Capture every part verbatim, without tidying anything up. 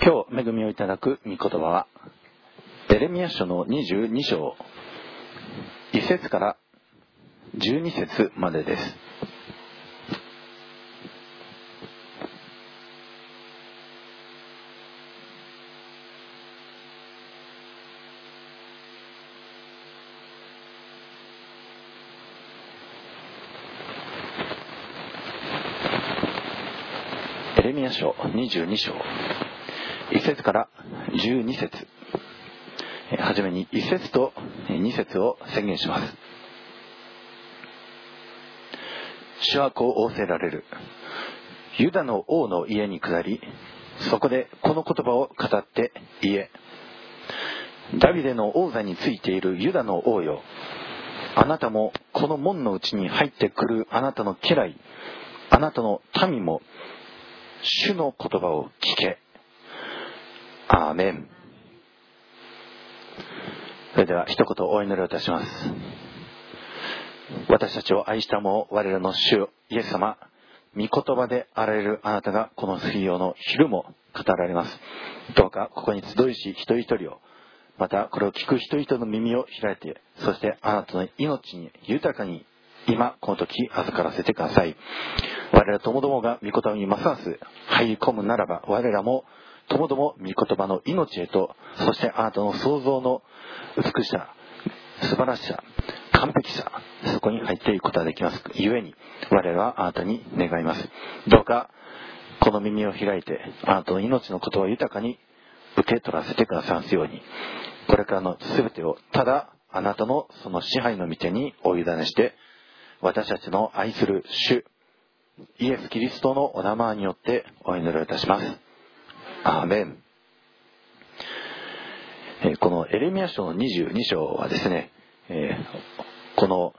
今日恵みをいただく御言葉はエレミヤ書のにじゅうに章いち節からじゅうに節までです。エレミヤ書にじゅうに章いち節からじゅうに節、はじめにいち節とに節を宣言します。主はこう仰せられる。ユダの王の家に下り、そこでこの言葉を語って言え。ダビデの王座についているユダの王よ、あなたもこの門のうちに入ってくるあなたの家来、あなたの民も主の言葉を聞け。アーメン。それでは一言お祈りをいたします。私たちを愛したも我らの主イエス様、御言葉であられるあなたがこの水曜の昼も語られます。どうかここに集いし一人一人を、またこれを聞く一人一人の耳を開いて、そしてあなたの命に豊かに今この時預からせてください。我らともどもが御言葉にますます入り込むならば、我らもともども御言葉の命へと、そしてあなたの創造の美しさ、素晴らしさ、完璧さ、そこに入っていくことができますゆえに、我らはあなたに願います。どうかこの耳を開いて、あなたの命の言葉を豊かに受け取らせてくださいますように、これからの全てをただあなたのその支配の御手にお委ねして、私たちの愛する主イエス・キリストのお名前によってお祈りをいたします。アーメン。えー、このエレミヤ書のにじゅうに章はですね、えー、この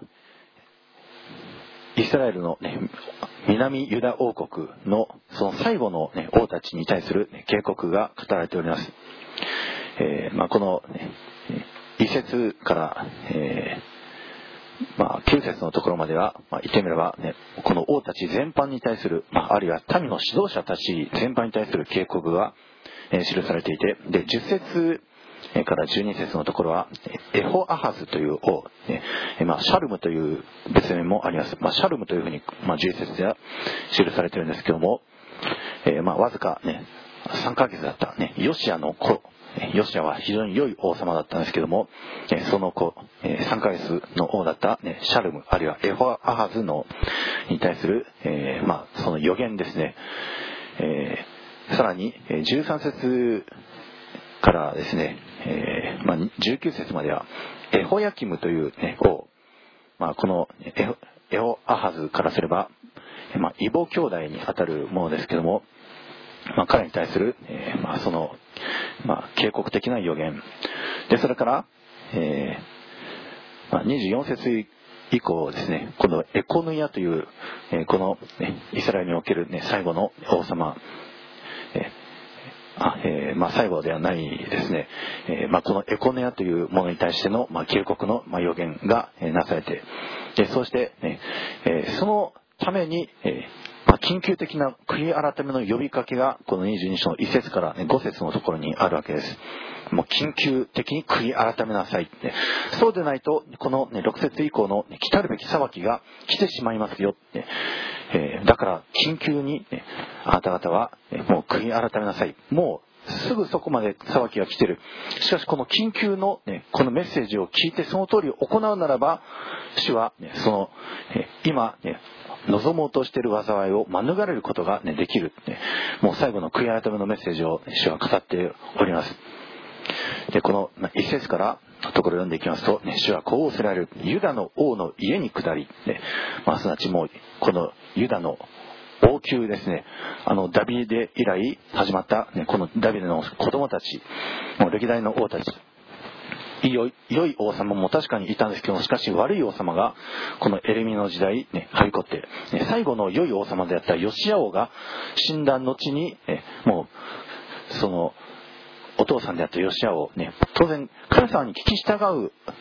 イスラエルの、ね、南ユダ王国のその最後の、ね、王たちに対する、ね、警告が語られております。えーまあ、この、ね、いち節から、えーまあ、きゅう節のところまでは、まあ、言ってみれば、ね、この王たち全般に対する、まあ、あるいは民の指導者たち全般に対する警告が、えー、記されていて、でじゅっ節からじゅうに節のところはエホアハズという王、えーまあ、シャルムという別名もあります。まあ、シャルムというふうに、まあ、じゅういち節では記されているんですけども、えーまあ、わずか、ね、さんかげつだった、ね、ヨシアの子、ヨシアは非常に良い王様だったんですけども、その子、さんかげつの王だったシャルム、あるいはエホアハズのに対する、えーまあ、その予言ですね。えー、さらにじゅうさん節からですね、えーまあ、じゅうきゅう節まではエホヤキムという、ね、王、まあ、このエホ、エホアハズからすれば、まあ、異母兄弟にあたるものですけども、まあ、彼に対する、えーまあ、その、まあ、警告的な予言で、それから、えーまあ、にじゅうよん節以降ですね、このエコヌヤという、えー、この、ね、イスラエルにおける、ね、最後の王様、えーあえーまあ、最後ではないですね、えーまあ、このエコヌヤというものに対しての、まあ、警告の、まあ、予言が、えー、なされて、でそして、ねえー、そのために、えー緊急的な悔い改めの呼びかけがこのにじゅうに章のいち節から、ね、ご節のところにあるわけです。もう緊急的に悔い改めなさいって、そうでないとこの、ね、ろく節以降の、ね、来たるべき裁きが来てしまいますよって、えー、だから緊急に、ね、あなた方は、ね、もう悔い改めなさい。もうすぐそこまで裁きが来てる。しかしこの緊急の、ね、このメッセージを聞いてその通りを行うならば、主は、ね、その、え今、ね、望もうとしている災いを免れることが、ね、できる、ね、もう最後の悔い改めのメッセージを、ね、主は語っております。でこの一節からところを読んでいきますと、ね、主はこう仰せられる。ユダの王の家に下り、ねまあ、すなわちもうこのユダの王宮ですね、あのダビデ以来始まった、ね、このダビデの子供たち、もう歴代の王たち、良い、良い王様も確かにいたんですけども、しかし悪い王様がこのエレミの時代、ね、はびこって、ね、最後の良い王様であったヨシア王が死んだ後に、ね、もうそのお父さんであったヨシア王、ね、当然神様に聞き従う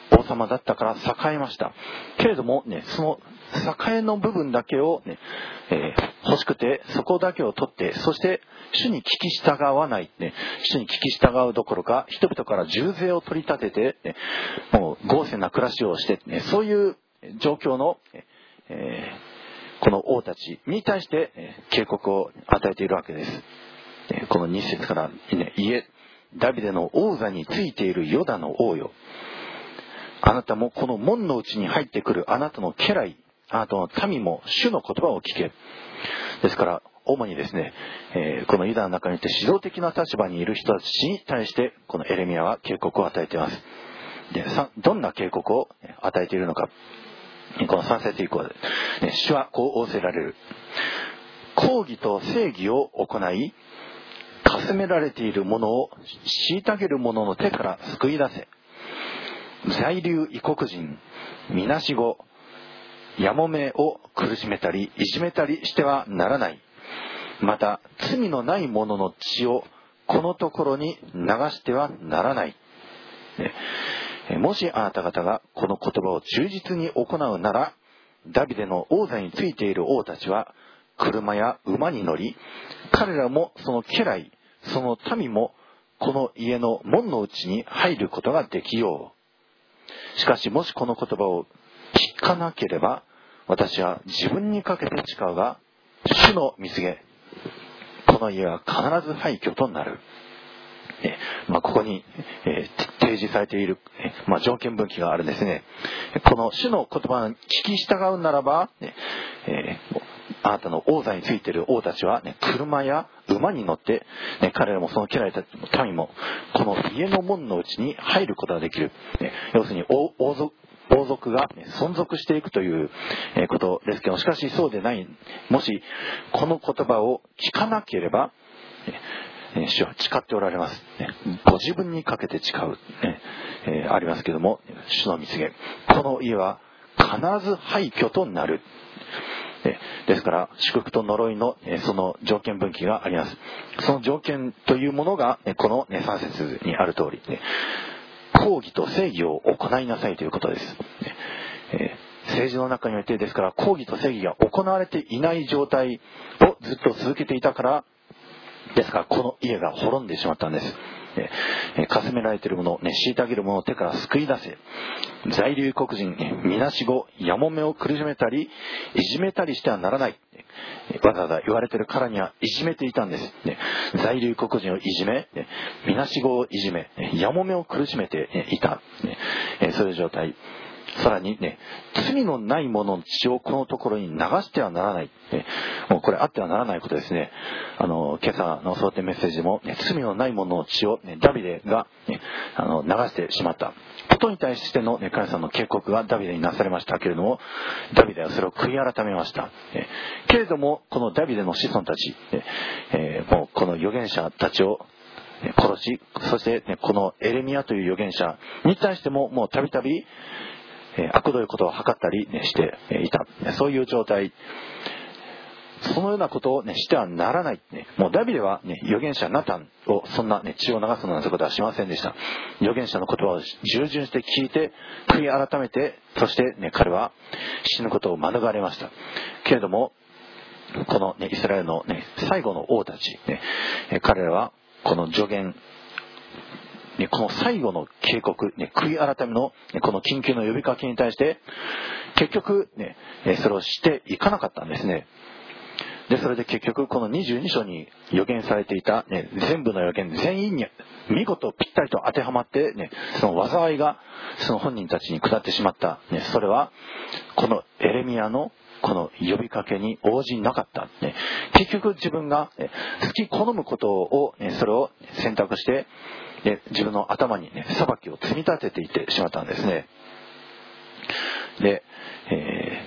王様だったから栄えました。けれどもね、その栄えの部分だけを、ねえー、欲しくてそこだけを取って、そして主に聞き従わない、ね、主に聞き従うどころか人々から重税を取り立てて、ね、もう豪勢な暮らしをして、ね、そういう状況の、えー、この王たちに対して、えー、警告を与えているわけです。えー、このに節から、ね、いえダビデの王座についているヨダの王よ、あなたもこの門の内に入ってくるあなたの家来、あなたの民も主の言葉を聞け。ですから主にですね、えー、このユダの中にいて指導的な立場にいる人たちに対してこのエレミヤは警告を与えています。で、どんな警告を与えているのか、このさん節以降で、ね、主はこう仰せられる。公義と正義を行い、かすめられているものを虐げる者の手から救い出せ。在留異国人、みなしご、やもめを苦しめたりいじめたりしてはならない。また罪のない者の血をこのところに流してはならない、ね、もしあなた方がこの言葉を忠実に行うなら、ダビデの王座についている王たちは車や馬に乗り、彼らもその家来、その民もこの家の門の内に入ることができよう。しかしもしこの言葉を聞かなければ、私は自分にかけて誓うが、主の見告げ、この家は必ず廃墟となる。えまあ、ここに、えー、提示されている、えまあ、条件分岐があるんですね。この主の言葉に聞き従うならば、ねえー、あなたの王座についている王たちは、ね、車や馬に乗って、ね、彼らもその家来たちも民もこの家の門の内に入ることができる。ね、要するに 王, 王族王族が存続していくということですけど、しかしそうでない。もしこの言葉を聞かなければ、主は誓っておられます。ご自分にかけて誓う、ねえー、ありますけども、主の見告げ、この家は必ず廃墟となる。ですから祝福と呪いのその条件分岐があります。その条件というものがこのさん節にある通り、公義と正義を行いなさいということです。えー、政治の中においてですから公義と正義が行われていない状態をずっと続けていたからですから、この家が滅んでしまったんです。えー、かすめられているもの、ね、虐げる者の手から救い出せ。在留国人、みなしご、やもめを苦しめたりいじめたりしてはならない。わざわざ言われているからにはいじめていたんです。在留国人をいじめ、みなしごをいじめ、やもめを苦しめていた。そういう状態。さらにね、罪のない者の血をこのところに流してはならない。もうこれあってはならないことですね。あの今朝の蒼天メッセージでも、ね、罪のない者の血を、ね、ダビデが、ね、あの流してしまったことに対しての、ね、神様の警告がダビデになされましたけれども、ダビデはそれを悔い改めました。えけれどもこのダビデの子孫たち、えー、もうこの預言者たちを殺し、そして、ね、このエレミヤという預言者に対してももうたびたび悪どいことを図ったり、ね、していた。そういう状態。そのようなことを、ね、してはならない。ね、もうダビデは、ね、預言者ナタンをそんな、ね、血を流すようなことはしませんでした。預言者の言葉を従順して聞いて悔い改めて、そして、ね、彼は死ぬことを免れました。けれどもこの、ね、イスラエルの、ね、最後の王たち、ね、彼らはこの助言、この最後の警告、ね、悔い改めの、ね、この緊急の呼びかけに対して結局、ね、それをしていかなかったんですね。でそれで結局このにじゅうに章に予言されていた、ね、全部の予言全員に見事ぴったりと当てはまって、ね、その災いがその本人たちに下ってしまった、ね、それはこのエレミヤのこの呼びかけに応じなかった、ね、結局自分が、ね、好き好むことを、ね、それを選択してで自分の頭に、ね、裁きを積み立てていってしまったんですね。で、え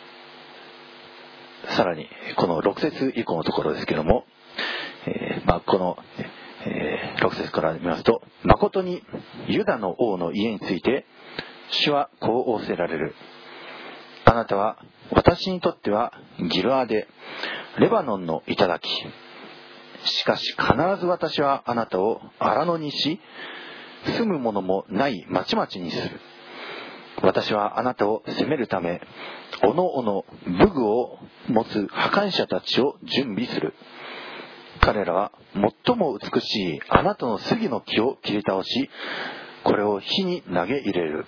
ー、さらにこのろく節以降のところですけども、えーまあ、この、えー、ろく節から見ますと、誠にユダの王の家について主はこう仰せられる。あなたは私にとってはギルアでレバノンの頂。しかし必ず私はあなたを荒野にし、住むものもない町々にする。 私はあなたを責めるため、おのおの武具を持つ破壊者たちを準備する。彼らは最も美しいあなたの杉の木を切り倒し、これを火に投げ入れる。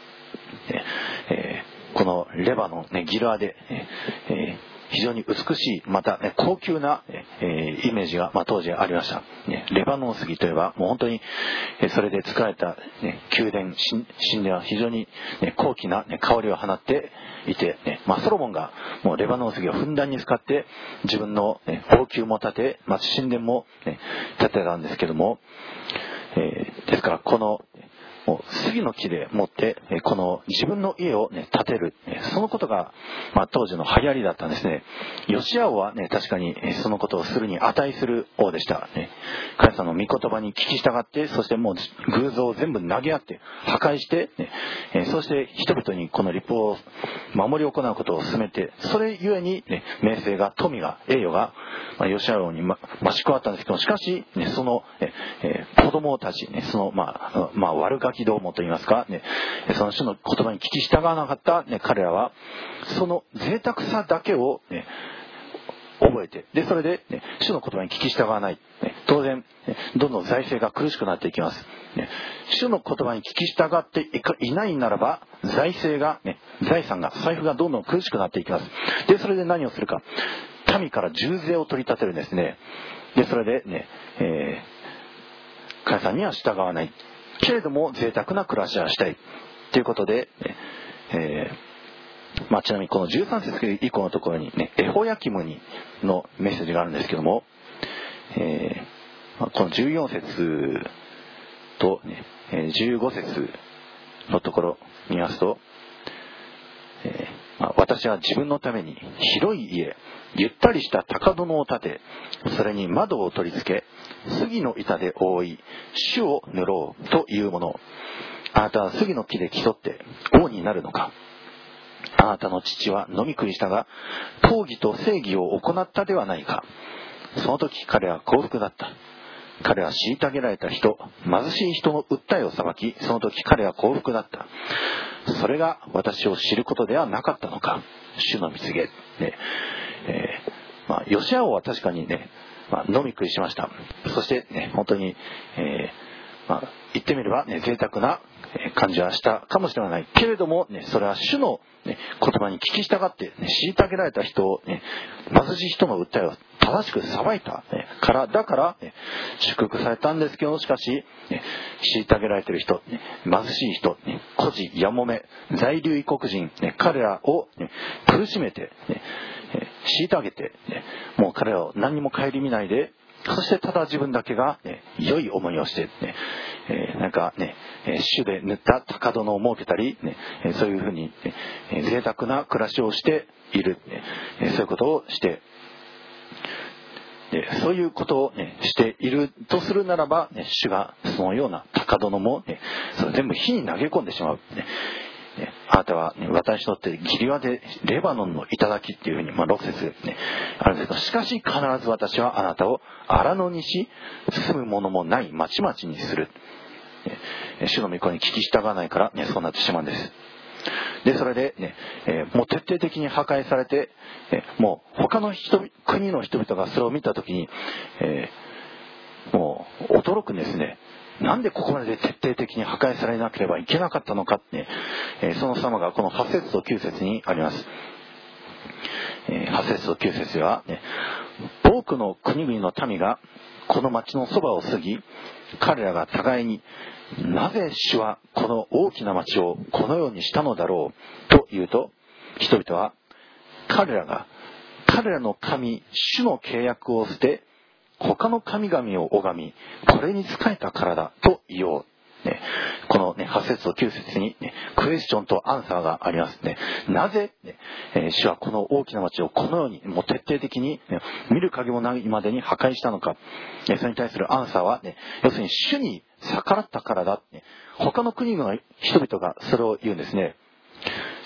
えー、このレバノン、ね、ギルアで、えー非常に美しい、また、ね、高級な、えー、イメージが、まあ、当時ありました、ね。レバノン杉といえばもう本当に、えー、それで作られた、ね、宮殿、神殿は非常に、ね、高貴な、ね、香りを放っていて、ね、まあ、ソロモンがもうレバノン杉をふんだんに使って自分の、ね、王宮も建て、まあ、神殿も、ね、建てたんですけども、えー、ですからこのもう杉の木でもってこの自分の家を、ね、建てる、そのことが、まあ、当時の流行りだったんですね。ヨシア王は、ね、確かにそのことをするに値する王でした、ね、神様の御言葉に聞き従って、そしてもう偶像を全部投げ合って破壊して、ね、そして人々にこの律法を守り行うことを進めて、それゆえに、ね、名声が富が栄誉が、まあ、ヨシア王に、ま、増し加わったんですけど、しかし、ね、その、えー、子供たち、ね、その、まあまあ、悪ガキどもといいますか、ね、その主の言葉に聞き従わなかった、ね、彼らはその贅沢さだけを、ね、覚えて、でそれで、ね、主の言葉に聞き従わない、ね、当然、ね、どんどん財政が苦しくなっていきます、ね、主の言葉に聞き従っていないならば財政が、ね、財産が財布がどんどん苦しくなっていきます。でそれで何をするか、民から重税を取り立てるんですね。でそれでね、えー、神様には従わないけれども贅沢な暮らしはしたいということで、えーまあ、ちなみにこのじゅうさん節以降のところに、ね、エホヤキムにのメッセージがあるんですけども、えーまあ、このじゅうよん節と、ね、じゅうご節のところ見ますと、えーまあ、私は自分のために広い家、ゆったりした高殿を建て、それに窓を取り付け、杉の板で覆い、朱を塗ろうというもの。あなたは杉の木で競って王になるのか。あなたの父は飲み食いしたが、公義と正義を行ったではないか。その時彼は幸福だった。彼は虐げられた人、貧しい人の訴えを裁き、その時彼は幸福だった。それが私を知ることではなかったのか。主の蜜げ、ねえーまあ、ヨシア王は確かにね、まあ、飲み食いしました。そしてね、本当に、えーまあ、言ってみれば、ね、贅沢な感じはしたかもしれないけれども、ね、それは主の、ね、言葉に聞き従って、ね、虐げられた人を、ね、貧しい人の訴えを正しく裁いた、ね、からだから、ね、祝福されたんですけど、しかし、ね、虐げられている人、ね、貧しい人、ね、孤児やもめ在留異国人、ね、彼らを、ね、苦しめて、ね、虐げて、ね、もう彼らを何にも顧みないで、そしてただ自分だけが、ね、良い思いをして、ねえー、なんかね、朱で塗った高殿を設けたり、ね、そういうふうに、ね、贅沢な暮らしをしている、ね、そういうことをしてでそういうことを、ね、しているとするならば、ね、主がそのような高殿も、ね、それ全部火に投げ込んでしまう、ねね、あなたは、ね、私にとってギリアでレバノンの頂っていうふうに、まあ、ろく節、ね、あるんですけど、しかし必ず私はあなたを荒野にし、住むものもない町々にする、ね、主の御子に聞き従わないから、ね、そうなってしまうんです。でそれで、ねえー、もう徹底的に破壊されて、えー、もう他の人国の人々がそれを見た時に、えー、もう驚くんですね。なんでここまで徹底的に破壊されなければいけなかったのかって、えー、その様がこのはち節ときゅう節にあります。えー、はち節ときゅう節は、ね、多くの国々の民がこの町のそばを過ぎ、彼らが互いになぜ主はこの大きな町をこのようにしたのだろうと言うと、人々は彼らが彼らの神主の契約を捨て他の神々を拝みこれに仕えたからだと言おう、ね、この、ね、はち節ときゅう節に、ね、クエスチョンとアンサーがありますね。なぜ、ねえー、主はこの大きな町をこのようにもう徹底的に、ね、見る影もないまでに破壊したのか、ね、それに対するアンサーは、ね、要するに主に逆らったからだ、ね、他の国の人々がそれを言うんですね。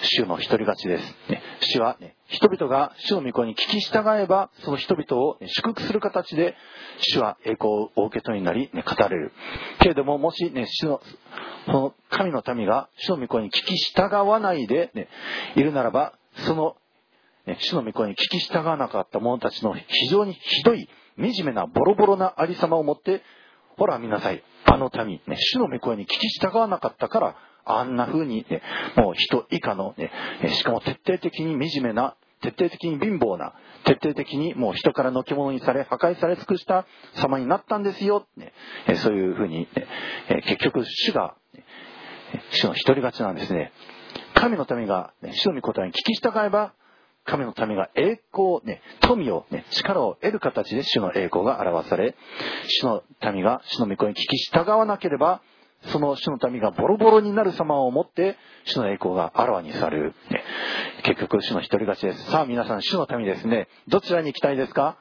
主の一人勝ちです。ね、主は、ね、人々が主の御声に聞き従えば、その人々を、ね、祝福する形で、主は栄光をお受け取りになり、ね、語れる。けれども、もし、ね、主の、この神の民が主の御声に聞き従わないで、ね、いるならば、その、ね、主の御声に聞き従わなかった者たちの非常にひどい、惨めなボロボロなありさまをもって、ほら見なさい、あの民、ね、主の御声に聞き従わなかったから、あんな風に、ね、もう人以下の、ね、しかも徹底的に惨めな、徹底的に貧乏な、徹底的にもう人からのけ者にされ、破壊され尽くした様になったんですよ、ね、そういう風に、ね、結局主が、主の一人勝ちなんですね。神の民が、ね、主の御声に聞き従えば、神の民が栄光、ね、富を、ね、力を得る形で主の栄光が表され、主の民が主の御声に聞き従わなければ、その主の民がボロボロになる様をもって主の栄光があらわにされる、ね、結局主の一人勝ちです。さあ皆さん、主の民ですね、どちらに行きたいですか？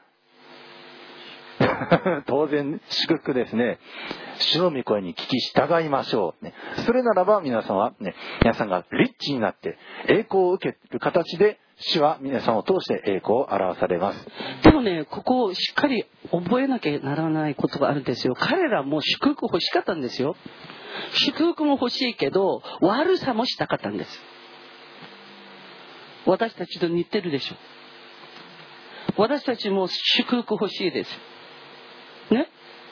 当然祝福ですね。主の御声に聞き従いましょう、ね、それならば皆さんは、ね、皆さんがリッチになって栄光を受ける形で主は皆さんを通して栄光を表されます。 でもね、ここをしっかり覚えなきゃならないことがあるんですよ。彼らも祝福欲しかったんですよ。祝福も欲しいけど悪さもしたかったんです。私たちと似てるでしょ。私たちも祝福欲しいですね。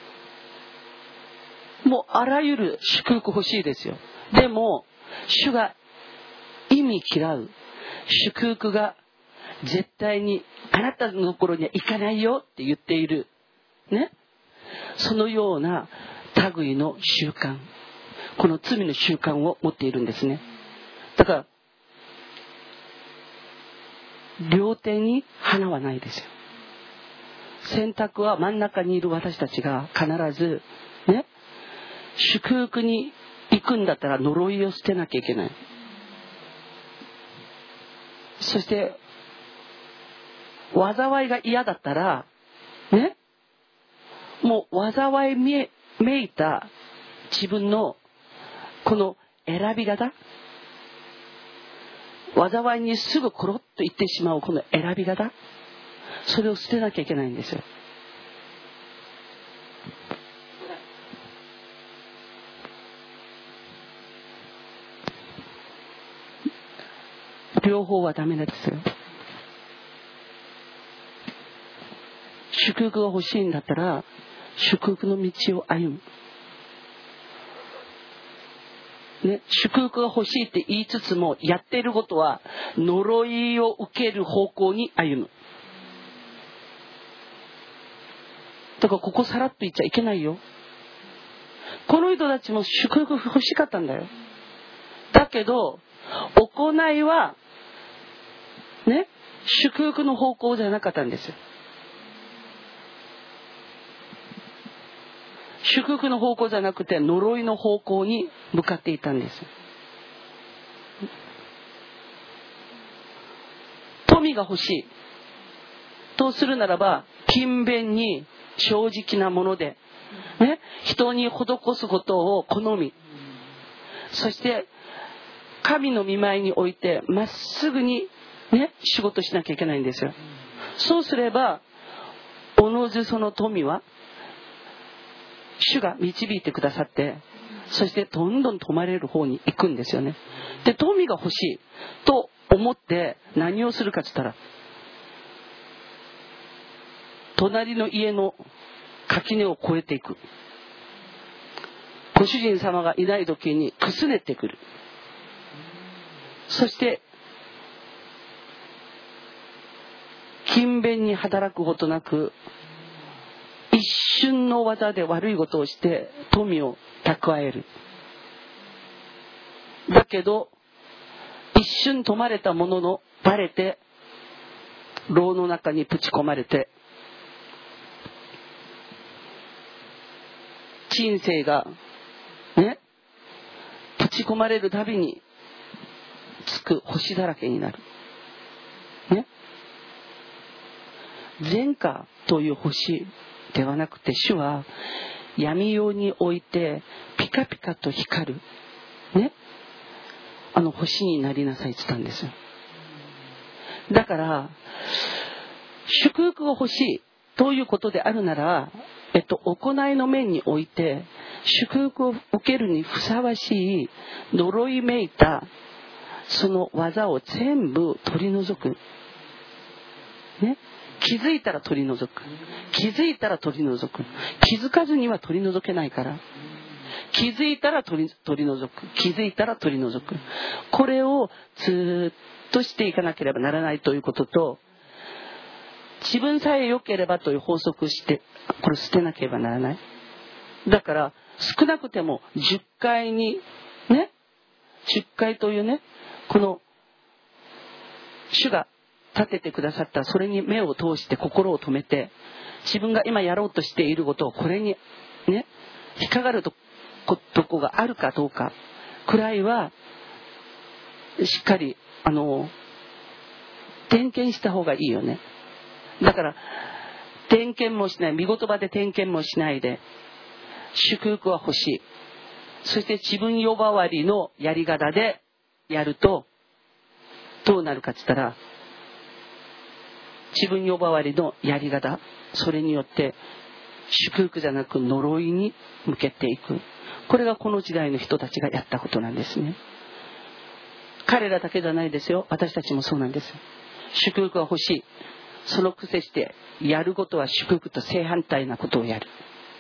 もうあらゆる祝福欲しいですよ。でも主が意味嫌う祝福が絶対にあなたのところには行かないよって言っているね、そのような類の習慣、この罪の習慣を持っているんですね。だから両手に花はないですよ。選択は真ん中にいる私たちが必ずね、祝福に行くんだったら呪いを捨てなきゃいけない。そして災いが嫌だったらね、もう災いめめいた自分のこの選び方、災いにすぐコロッといってしまうこの選び方、それを捨てなきゃいけないんですよ。両方はダメなんですよ。祝福が欲しいんだったら祝福の道を歩む、ね、祝福が欲しいって言いつつもやっていることは呪いを受ける方向に歩む。だからここさらっと言っちゃいけないよ。この人たちも祝福欲しかったんだよ。だけど行いはね、祝福の方向じゃなかったんですよ。祝福の方向じゃなくて呪いの方向に向かっていたんです。富が欲しいとするならば勤勉に正直なもので、ね、人に施すことを好み、そして神の御前においてまっすぐに、ね、仕事しなきゃいけないんですよ。そうすればおのずその富は主が導いてくださって、そしてどんどん止まれる方に行くんですよね。で、富が欲しいと思って何をするかって言ったら、隣の家の垣根を越えていく。ご主人様がいない時にくすねってくる。そして勤勉に働くことなく一瞬の技で悪いことをして富を蓄える。だけど一瞬止まれたもののバレて牢の中にぶち込まれて、人生がね、ぶち込まれるたびにつく星だらけになるね。善火という星ではなくて、主は闇夜においてピカピカと光るね、 あの星になりなさいって言ったんですよ。だから祝福が欲しいということであるなら、えっと、行いの面において祝福を受けるにふさわしい呪いめいたその技を全部取り除く、ね、気づいたら取り除く、気づいたら取り除く、気づかずには取り除けないから、気づいたら取り、取り除く、気づいたら取り除く、これをずっとしていかなければならないということと、自分さえ良ければという法則をしてこれ捨てなければならない。だから少なくてもじゅっかいにね、じゅっかいというね、この主が立ててくださったそれに目を通して心を止めて、自分が今やろうとしていることをこれにね引っかかるとこがあるかどうかくらいはしっかりあの点検した方がいいよね。だから点検もしない、見言葉で点検もしないで祝福は欲しい、そして自分呼ばわりのやり方でやるとどうなるかって言ったら、自分呼ばわりのやり方、それによって祝福じゃなく呪いに向けていく。これがこの時代の人たちがやったことなんですね。彼らだけじゃないですよ、私たちもそうなんです。祝福が欲しい、その癖してやることは祝福と正反対なことをやる。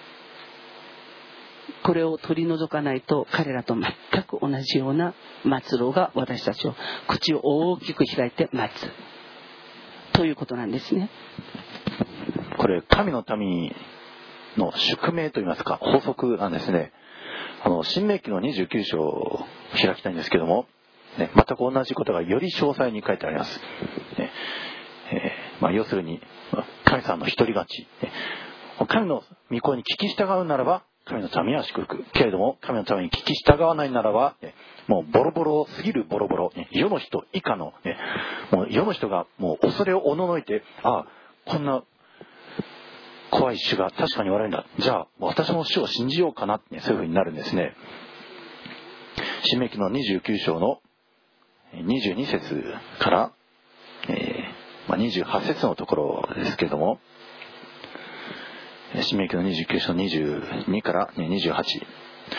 これを取り除かないと彼らと全く同じような末路が私たちを口を大きく開いて待つということなんですね。 これ神の民の宿命といいますか法則なんですね。あの新明記のにじゅうきゅう章を開きたいんですけども、ね、全く同じことがより詳細に書いてあります、ねえーまあ、要するに神様の一人勝ち、ね、神の御声に聞き従うならば神の民は祝福、けれども神の民に聞き従わないならば、ね、もうボロボロすぎるボロボロ、ね、世の人以下の、ね、もう世の人がもう恐れをおののいて、ああこんな怖い主が確かに悪いんだ、じゃあ私も主を信じようかなって、ね、そういう風になるんですね。新明記のにじゅうきゅう章のにじゅうに節から、えーまあ、にじゅうはち節のところですけれども、新明記のにじゅうきゅう章にじゅうにからにじゅうはち、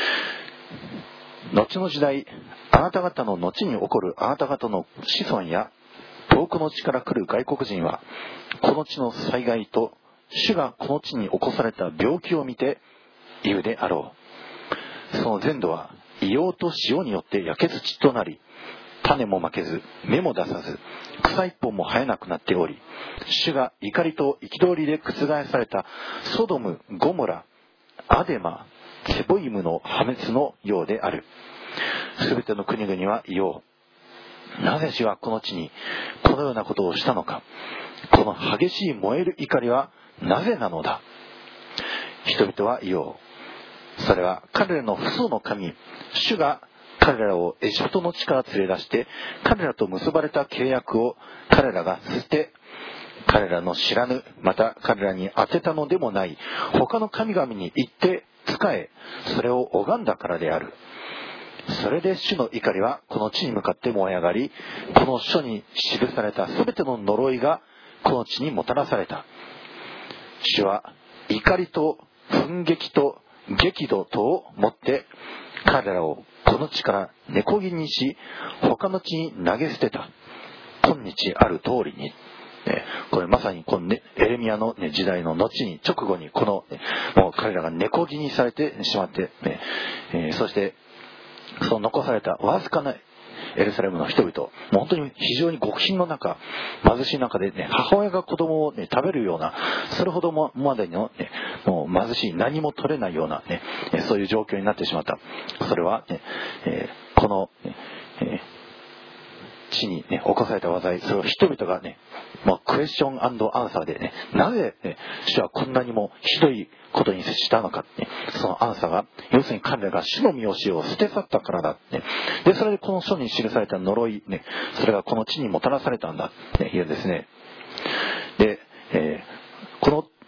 後の時代、あなた方の後に起こるあなた方の子孫や遠くの地から来る外国人はこの地の災害と主がこの地に起こされた病気を見て言うであろう。その全土は硫黄と塩によって焼け土となり、種もまけず芽も出さず草一本も生えなくなっており、主が怒りと憤りで覆されたソドム、ゴモラ、アデマ、セボイムの破滅のようである。すべての国々は言おう、なぜ主はこの地にこのようなことをしたのか。この激しい燃える怒りはなぜなのだ。人々は言おう、それは彼らの父祖の神主が彼らをエジプトの地から連れ出して彼らと結ばれた契約を彼らが捨て、彼らの知らぬまた彼らに当てたのでもない他の神々に言って仕え、それを拝んだからである。それで主の怒りはこの地に向かって燃え上がり、この書に記されたすべての呪いがこの地にもたらされた。主は怒りと憤激と激怒とをもって彼らをこの地から根こぎにし他の地に投げ捨てた。今日ある通りに、ね、これまさにこの、ね、エレミヤの、ね、時代の後に直後にこの、ね、もう彼らが根こぎにされてしまって、ねえー、そしてその残されたわずかなエルサレムの人々、もう本当に非常に極貧の中、貧しい中で、ね、母親が子供を、ね、食べるような、それほどもまでの、ね、もう貧しい、何も取れないような、ね、そういう状況になってしまった。それは、ねえー、この、ねえー、地に、ね、起こされた災い、それを人々がね、もうクエスチョン&アンサーでね、なぜ、ね、主はこんなにもひどいことにしたのか、ね、そのアンサーが、要するに彼らが主の見教えを捨て去ったからだ、ね、でそれでこの書に記された呪い、ね、それがこの地にもたらされたんだっていうですね。で、えー、この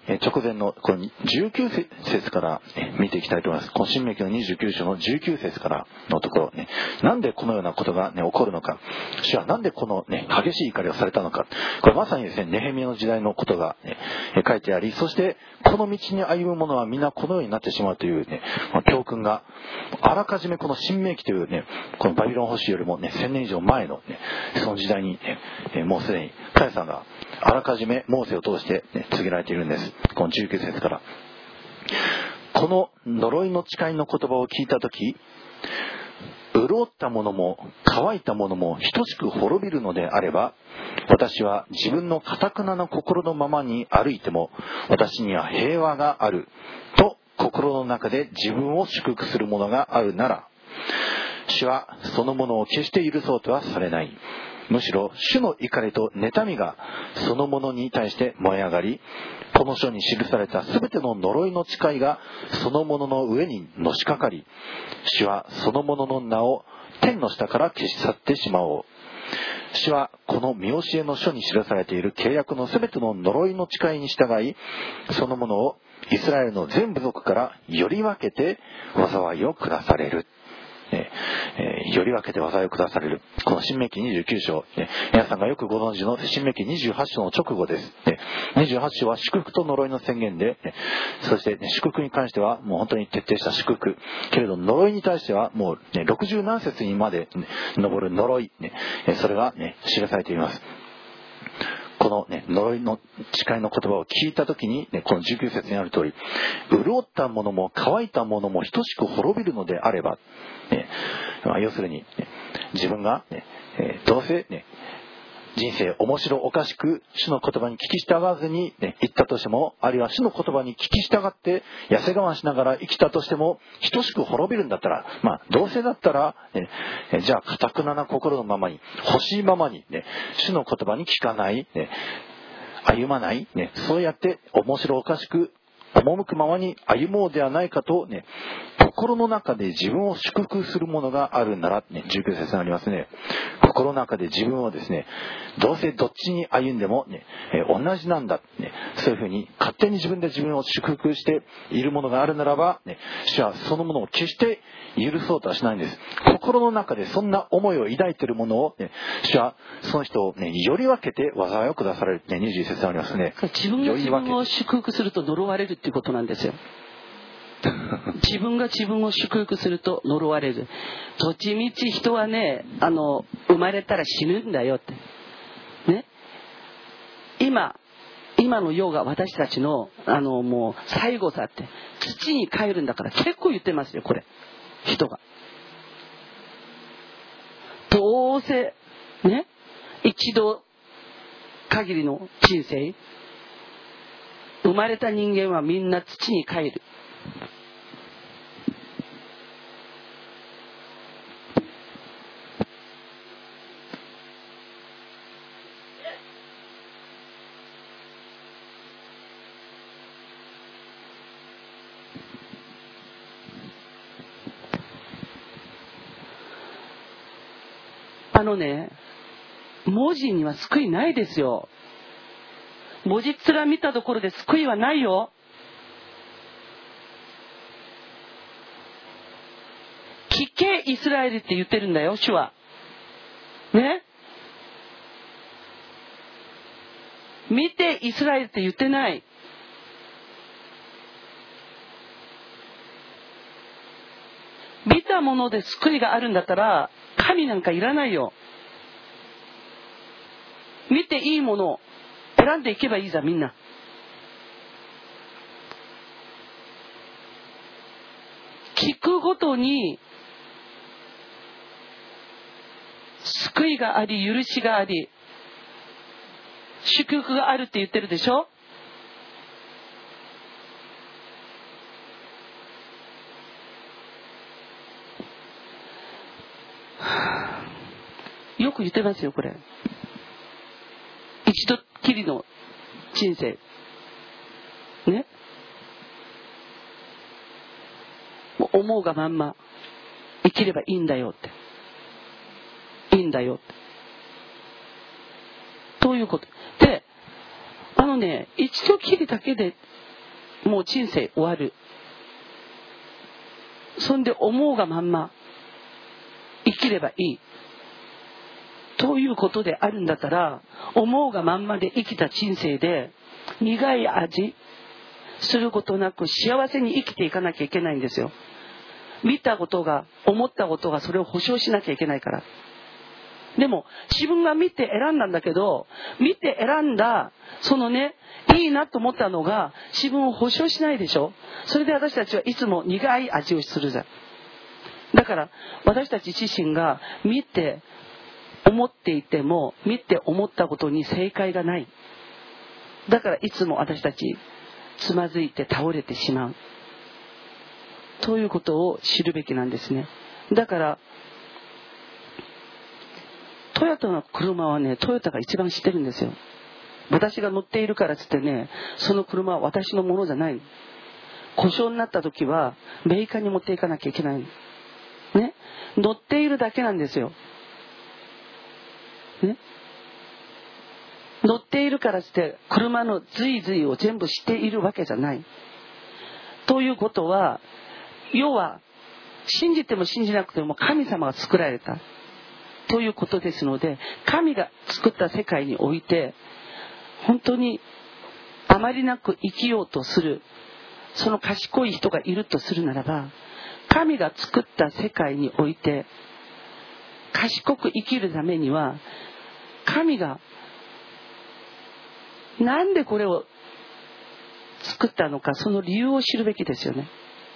直前のこのじゅうきゅう節から見ていきたいと思います。この新明記のにじゅうきゅう章のじゅうきゅう節からのところね、なんでこのようなことが、ね、起こるのか、主はなんでこの、ね、激しい怒りをされたのか、これまさにですね、ネヘミヤの時代のことが、ね、書いてあり、そしてこの道に歩む者はみんなこのようになってしまうというね、まあ、教訓があらかじめこの新明記というね、このバビロン捕囚よりもね、せんねん以上前のね、その時代にね、もうすでに神様があらかじめモーセを通して、ね、告げられているんです。このじゅうきゅう節から、この呪いの誓いの言葉を聞いたとき、潤ったものも乾いたものも等しく滅びるのであれば、私は自分の堅くなな心のままに歩いても私には平和があると心の中で自分を祝福するものがあるなら、主はそのものを決して許そうとはされない。むしろ主の怒りと妬みがそのものに対して燃え上がり、この書に記されたすべての呪いの誓いがそのものの上にのしかかり、主はそのものの名を天の下から消し去ってしまおう。主はこの見教えの書に記されている契約のすべての呪いの誓いに従い、そのものをイスラエルの全部族からより分けて災いを下される。えー、より分けて災いを下される。この新明記にじゅうきゅう章、ね、皆さんがよくご存知の新明記にじゅうはち章の直後です。ね、にじゅうはち章は祝福と呪いの宣言で、ね、そして、ね、祝福に関してはもう本当に徹底した祝福。けれど呪いに対してはもう、ね、ろくじゅう何節にまで、ね、上る呪い、ね、それが、ね、記されています。この、ね、呪いの誓いの言葉を聞いたときに、ね、このじゅうきゅう節にある通り、潤ったものも乾いたものも等しく滅びるのであれば、ね、まあ、要するに、ね、自分が、ねえー、どうせ、ね、人生面白おかしく主の言葉に聞き従わずに、ね、言ったとしても、あるいは主の言葉に聞き従って痩せ我慢しながら生きたとしても等しく滅びるんだったら、まあどうせだったら、ね、じゃあ堅くなな心のままに欲しいままに、ね、主の言葉に聞かない、ね、歩まない、ね、そうやって面白おかしく赴くままに歩もうではないかと、ね、心の中で自分を祝福するものがあるなら、ね、じゅうきゅう節にありますね。心の中で自分をですね、どうせどっちに歩んでも、ねえー、同じなんだ、ね、そういうふうに勝手に自分で自分を祝福しているものがあるならば、ね、主はそのものを決して許そうとはしないんです。心の中でそんな思いを抱いているものを、ね、主はその人を、ね、より分けて災いを下される、ね、にじゅういち節にありますね。 自分が自分を祝福すると呪われるっていうことなんですよ。自分が自分を祝福すると呪われる。どっちみち人はね、あの生まれたら死ぬんだよってね。今今の世が私たちのあのもう最後さって、土に帰るんだから結構言ってますよ、これ人が。どうせね、一度限りの人生、生まれた人間はみんな土に帰る。あのね、文字には救いないですよ。文字面見たところで救いはないよ。聞けイスラエルって言ってるんだよ、主は。ね。見てイスラエルって言ってない。見たもので救いがあるんだったら神なんかいらないよ。見ていいものを選んでいけばいいじゃん、みんな。聞くごとに救いがあり、許しがあり、祝福があるって言ってるでしょ。よく言ってますよ、これ。一度きりの人生ね、もう思うがまんま生きればいいんだよって、いいんだよって、ということで、ああのね、一度きりだけでもう人生終わる。そんで思うがまんま生きればいいということであるんだったら、思うがまんまで生きた人生で苦い味することなく幸せに生きていかなきゃいけないんですよ。見たことが、思ったことがそれを保証しなきゃいけないから。でも自分が見て選んだんだけど、見て選んだそのね、いいなと思ったのが自分を保証しないでしょ。それで私たちはいつも苦い味をするじゃん。だから私たち自身が見て思っていても、見て思ったことに正解がない。だからいつも私たちつまずいて倒れてしまうということを知るべきなんですね。だからトヨタの車はね、トヨタが一番知ってるんですよ。私が乗っているからつってね、その車は私のものじゃない。故障になった時はメーカーに持っていかなきゃいけないね。乗っているだけなんですよ、ね、乗っているからつって車の随々を全部知っているわけじゃない。ということは、要は信じても信じなくても神様が作られたということですので、神が作った世界において本当にあまりなく生きようとするその賢い人がいるとするならば、神が作った世界において賢く生きるためには、神がなんでこれを作ったのか、その理由を知るべきですよね。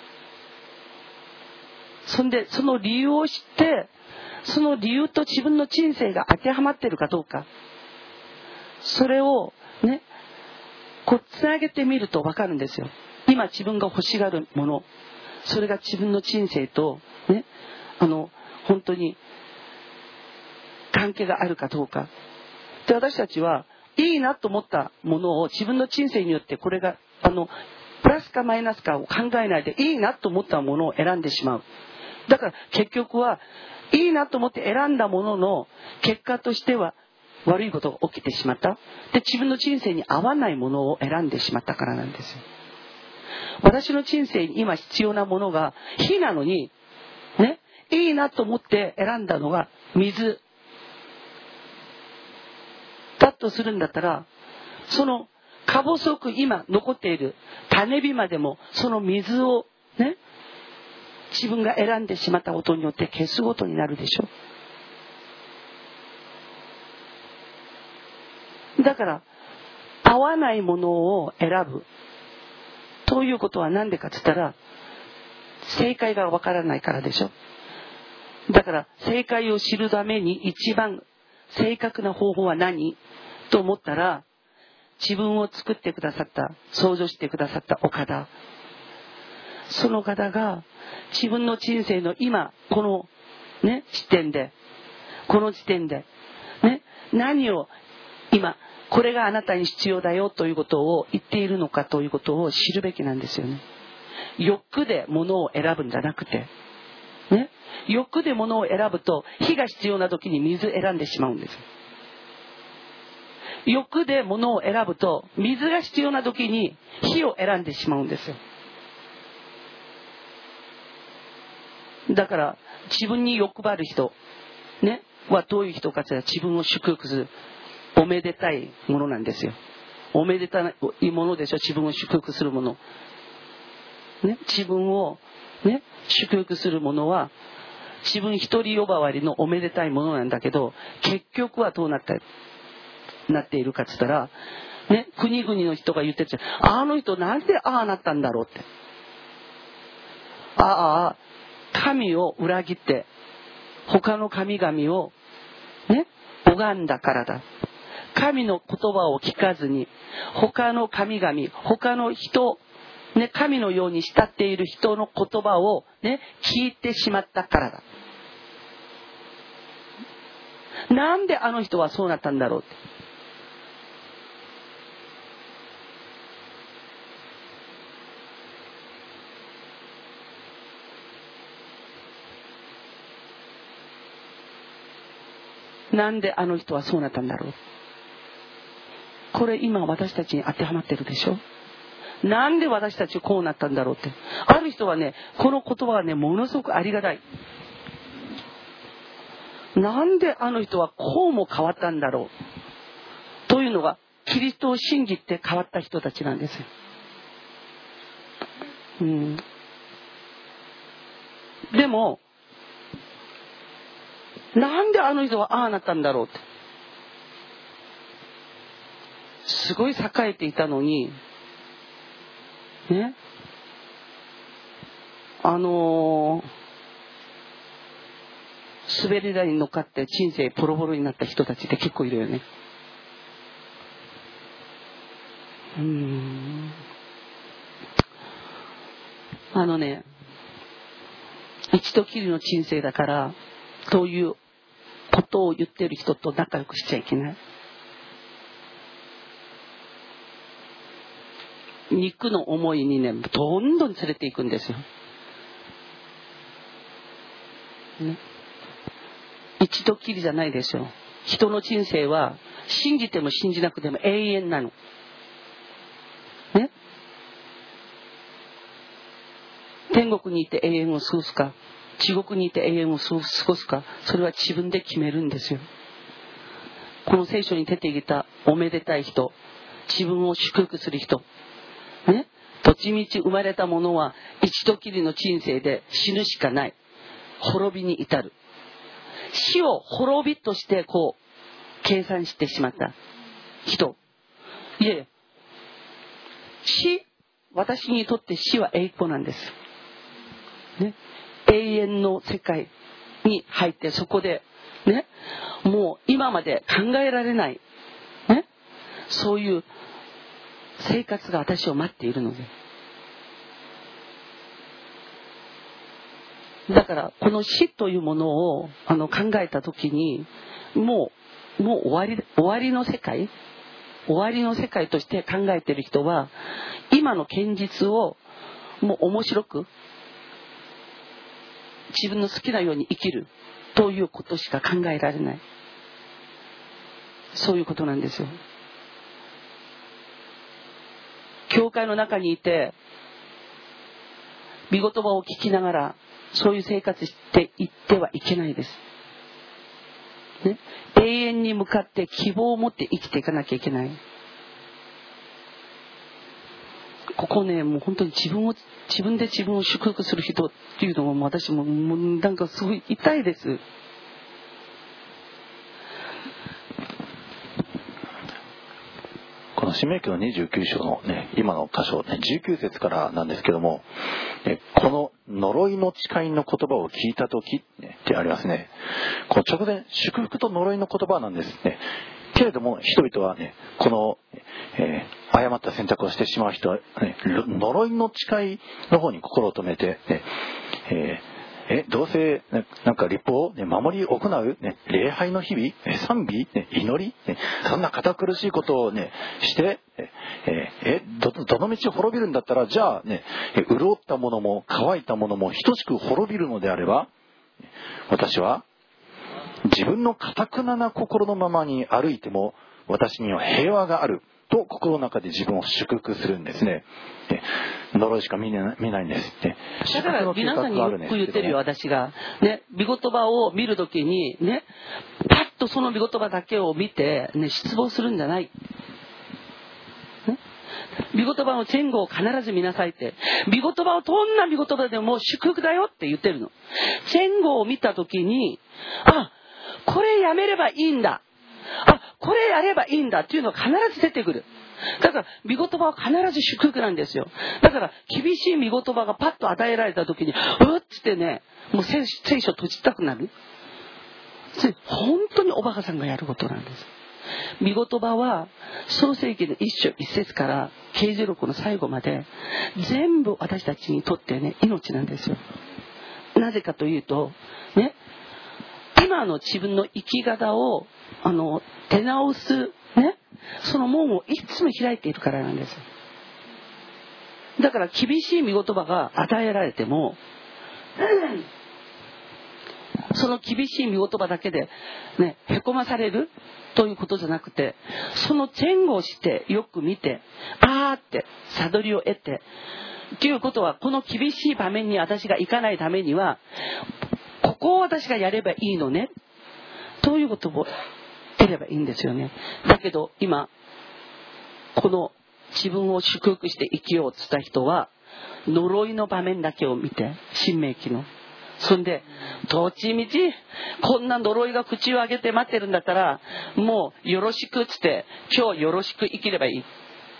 そんでその理由を知って、その理由と自分の人生が当てはまっているかどうか、それをね、こうつなげてみると分かるんですよ。今自分が欲しがるもの、それが自分の人生とね、あの本当に関係があるかどうか。で、私たちはいいなと思ったものを自分の人生によって、これがあのプラスかマイナスかを考えないで、いいなと思ったものを選んでしまう。だから結局はいいなと思って選んだものの結果としては悪いことが起きてしまった。で、自分の人生に合わないものを選んでしまったからなんですよ。私の人生に今必要なものが火なのにね、いいなと思って選んだのが水だとするんだったら、そのか細く今残っている種火までもその水をね、自分が選んでしまったことによって消すことになるでしょ。だから合わないものを選ぶということは何でかって言ったら、正解がわからないからでしょ。だから正解を知るために一番正確な方法は何と思ったら、自分を作ってくださった、創造してくださったお方、その方が自分の人生の今このね時点で、この時点でね、何を今これがあなたに必要だよということを言っているのかということを知るべきなんですよね。欲で物を選ぶんじゃなくてね、欲で物を選ぶと火が必要な時に水選んでしまうんです。欲で物を選ぶと水が必要な時に火を選んでしまうんですよ。だから自分に欲張る人ねはどういう人かというと、自分を祝福するおめでたいものなんですよ。おめでたいものでしょ、自分を祝福するもの、ね、自分を、ね、祝福するものは自分一人呼ばわりのおめでたいものなんだけど、結局はどうなったなっているかって言ったら、ね、国々の人が言ってる、あの人なんでああなったんだろうって、ああ神を裏切って他の神々をね拝んだからだ。神の言葉を聞かずに他の神々、他の人、ね、神のように慕っている人の言葉をね聞いてしまったからだ。なんであの人はそうなったんだろうって。なんであの人はそうなったんだろう。 これ今私たちに当てはまってるでしょ。なんで私たちこうなったんだろうって。ある人はね、この言葉はね、ものすごくありがたい。なんであの人はこうも変わったんだろうというのが、キリストを信じて変わった人たちなんですよ。うん、でもなんであの人はああなったんだろうって。すごい栄えていたのにね、あのー、滑り台に乗っかって人生ボロボロになった人たちって結構いるよね。うーんあのね、一度きりの人生だからということを言っている人と仲良くしちゃいけない。肉の思いにね、どんどん連れていくんですよ、ね、一度きりじゃないでしょ。人の人生は信じても信じなくても永遠なのね。天国にいて永遠を過ごすか、地獄にいて永遠を過ごすか、それは自分で決めるんですよ。この聖書に出てきたおめでたい人、自分を祝福する人ね、どっちみち生まれたものは一度きりの人生で死ぬしかない、滅びに至る。死を滅びとしてこう計算してしまった人、いえ、死、私にとって死は栄光なんです、ね、永遠の世界に入って、そこでね、もう今まで考えられない、ね、そういう生活が私を待っているので、だからこの死というものをあの考えたときに、もうもう終わり終わりの世界終わりの世界として考えている人は、今の現実をもう面白く自分の好きなように生きるということしか考えられない、そういうことなんですよ。教会の中にいて御言葉を聞きながらそういう生活していってはいけないです、ね、永遠に向かって希望を持って生きていかなきゃいけない。ここね、もう本当に自分を自分で自分を祝福する人っていうのも私ももうなんかすごい痛いです。 この申命記のにじゅうきゅう章のね、今の箇所、ね、じゅうきゅう節からなんですけども、えこの呪いの誓いの言葉を聞いたとき、ね、ってありますね。この直前、祝福と呪いの言葉なんですね。けれども人々はね、この、えー、誤った選択をしてしまう人は、ね、呪いの誓いの方に心を止めて、ねえーえどうせなんか立法を、ね、守り行う、ね、礼拝の日々、賛美、ね、祈り、ね、そんな堅苦しいことを、ね、してええど, どの道滅びるんだったら、じゃあ、ね、潤ったものも乾いたものも等しく滅びるのであれば、私は自分の堅くなな心のままに歩いても私には平和があると心の中で自分を祝福するんですね。呪いしか見ない、見ないんですって。 だから皆さんによく言ってるよ、私がね、御言葉を見るときにね、パッとその御言葉だけを見て、ね、失望するんじゃない、ね、御言葉の前後を必ず見なさいって。御言葉をどんな御言葉でも祝福だよって言ってるの。前後を見たときに、あ、これやめればいいんだ、あ、これやればいいんだっていうのが必ず出てくる。だから御言葉は必ず祝福なんですよ。だから厳しい御言葉がパッと与えられた時に、うっつってね、もう聖書閉じたくなる。本当におバカさんがやることなんです。御言葉は創世記の一章一節から啓示録の最後まで全部私たちにとってね、命なんですよ。なぜかというとね、今の自分の生き方をあの手直すね、その門をいつも開いているからなんです。だから厳しい御言葉が与えられても、 その厳しい御言葉だけで、ね、へこまされるということじゃなくて、その前後をしてよく見て、あーって悟りを得て、ということは、この厳しい場面に私が行かないためには、ここを私がやればいいのねということを得ればいいんですよね。だけど今この自分を祝福して生きようとした人は、呪いの場面だけを見て、新明記のそんでどっちみちこんな呪いが口を開けて待ってるんだったら、もうよろしくっつって、今日よろしく生きればいい。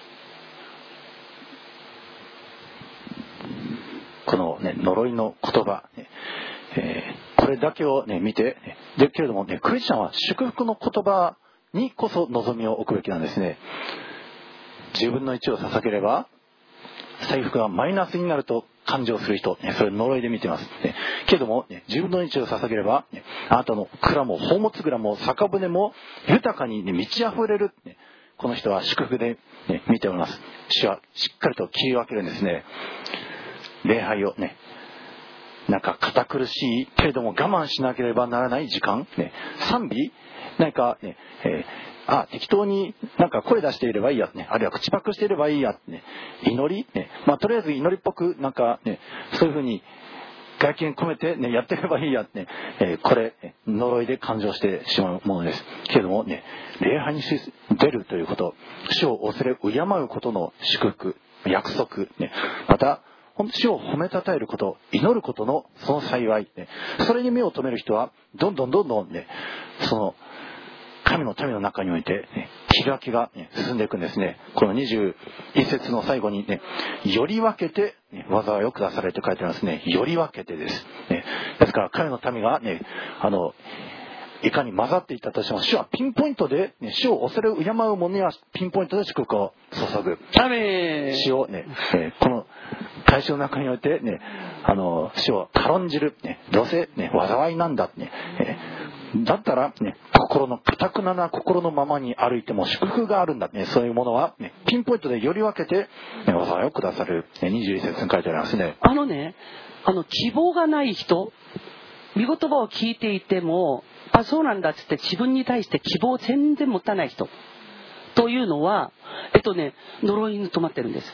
この、ね、呪いの言葉、ねえー、これだけを、ね、見て、でけれども、ね、クリスチャンは祝福の言葉にこそ望みを置くべきなんですね。自分の一を捧げれば財布がマイナスになると感情する人、ね、それ呪いで見てます、ね、けれども、ね、自分の一を捧げれば、ね、あなたの蔵も宝物蔵も酒舟も豊かに、ね、満ち溢れる、ね、この人は祝福で、ね、見ております。主はしっかりと切り分けるんですね。礼拝をね、なんか堅苦しいけれども我慢しなければならない時間、ね、賛美なんか、ねえー、あ適当になんか声出していればいいや、ね、あるいは口パクしていればいいや、ね、祈り、ねまあ、とりあえず祈りっぽくなんか、ね、そういうふうに外見込めて、ね、やってればいいや、ねえー、これ呪いで感情してしまうものですけれども、ね、礼拝に出るということ、主を恐れ敬うことの祝福、約束、ね、また主を褒めたたえること、祈ることのその幸い、ね、それに目を留める人はどんどんどんどん、ね、その神の民の中において、ね、切り分けが、ね、進んでいくんですね。このにじゅういち節の最後にね、より分けて、ね、災いを下されて書いてありますね。より分けてです、ね。ですから神の民がね、あのいかに混ざっていったとしても、主はピンポイントで、ね、主を恐れ敬う者にはピンポイントで祝福を注ぐ。主をね、えー、この大衆の中においてね、あの主を軽んじる、ね、どうせ、ね、災いなんだ、ねえー、だったら、ね、心の堅くなな心のままに歩いても祝福があるんだ、ね、そういうものは、ね、ピンポイントでより分けて、ね、災いを下される、ね、にじゅういち節に書いてありますね。 あのね、あの希望がない人、御言葉を聞いていても、あ、そうなんだっつって自分に対して希望を全然持たない人というのは、えっとね、呪いに止まってるんです。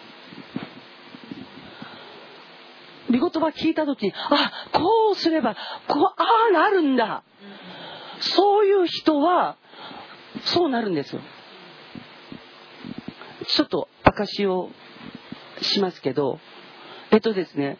御言葉聞いた時に、あ、こうすればこう、ああなるんだ、そういう人はそうなるんですよ。ちょっと証をしますけど、えっとですね、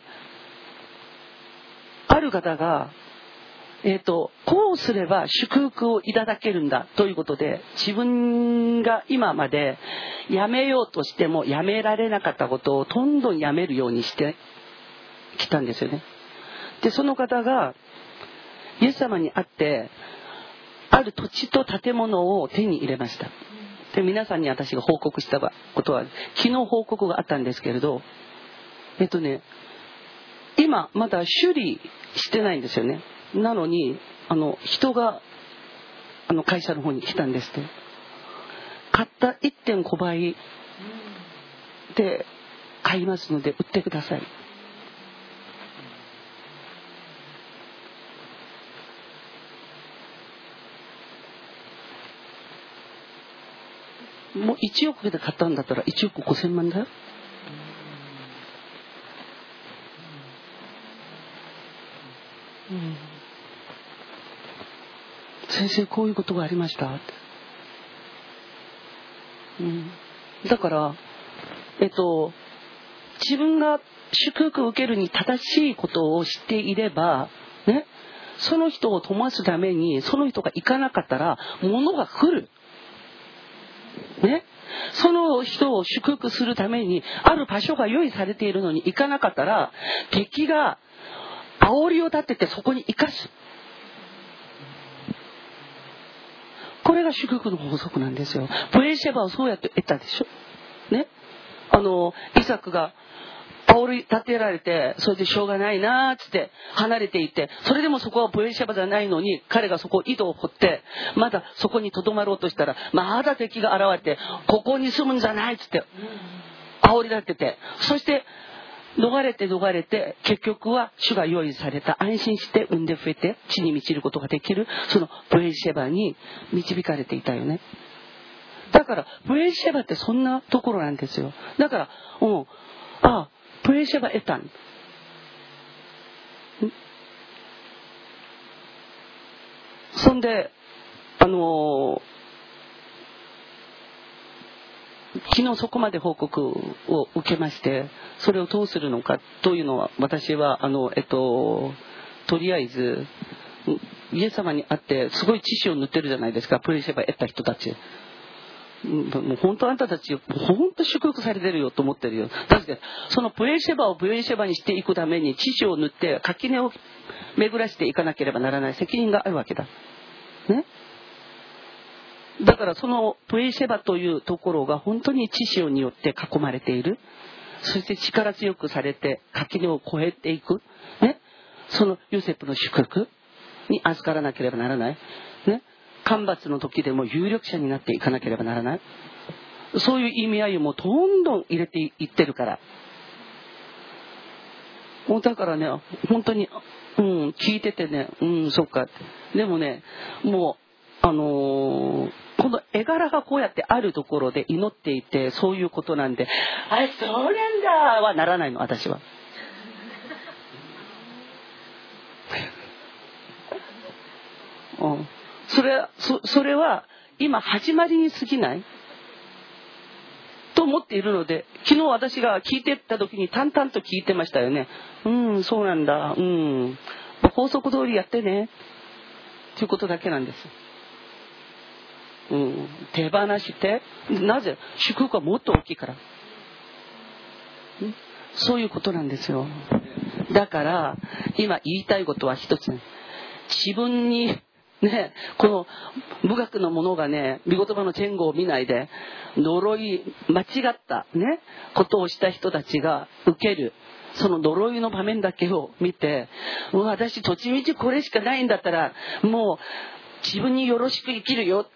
ある方がえーと、こうすれば祝福をいただけるんだということで、自分が今までやめようとしてもやめられなかったことをどんどんやめるようにしてきたんですよね。でその方がイエス様に会ってある土地と建物を手に入れました。で皆さんに私が報告したことは昨日報告があったんですけれど、えっとね今まだ修理してないんですよね。なのにあの人があの会社の方に来たんですって。買った いってんご 倍で買いますので売ってください。もういちおくで買ったんだったらいちおくごせんまんだよ。うん、先生こういうことがありましたって、うん、だからえっと自分が祝福を受けるに正しいことを知っていればね、その人を飛ばすためにその人が行かなかったら物が来るね、その人を祝福するためにある場所が用意されているのに行かなかったら敵が煽りを立ててそこに生かす。これが祝福の法則なんですよ。ブエーシェバをそうやって得たでしょ、ね、あのイサクが煽り立てられて、それでしょうがないなーっつって離れていて、それでもそこはブエーシェバじゃないのに彼がそこ井戸を掘ってまだそこにとどまろうとしたらまだ敵が現れて、ここに住むんじゃないっつって煽り立てて、そして逃れて逃れて結局は主が用意された安心して産んで増えて地に満ちることができるそのブエシェバに導かれていたよね。だからブエシェバってそんなところなんですよ。だから、うん、あ、ブエシェバ得たん。そんであのー昨日そこまで報告を受けまして、それをどうするのかというのは私はあの、えっと、とりあえずイエス様に会ってすごい知識を塗ってるじゃないですか、プレシェバ得た人たち。もう本当あんたたち本当祝福されてるよと思ってるよ。だってそのプレシェバをプレシェバにしていくために知識を塗って垣根を巡らしていかなければならない責任があるわけだね。だからそのプエシェバというところが本当に知識によって囲まれている。そして力強くされて垣根を越えていく、ね、そのヨセフの祝福に預からなければならない、ね、干ばつの時でも有力者になっていかなければならない。そういう意味合いをもうどんどん入れていってるから。もうだからね本当に、うん、聞いててね、うんそっか。でもねもうあのーこの絵柄がこうやってあるところで祈っていてそういうことなんで、あれそうなんだはならないの私は。うん、それそそれは今始まりに過ぎないと思っているので、昨日私が聞いてった時に淡々と聞いてましたよね。うんそうなんだ、うん法則通りやってねということだけなんです。うん、手放して、なぜ祝福はもっと大きいから、そういうことなんですよ。だから今言いたいことは一つね、自分にねこの無学のものがね御言葉の前後を見ないで呪い間違ったねことをした人たちが受けるその呪いの場面だけを見て、うわ私土地道これしかないんだったらもう自分によろしく生きるよ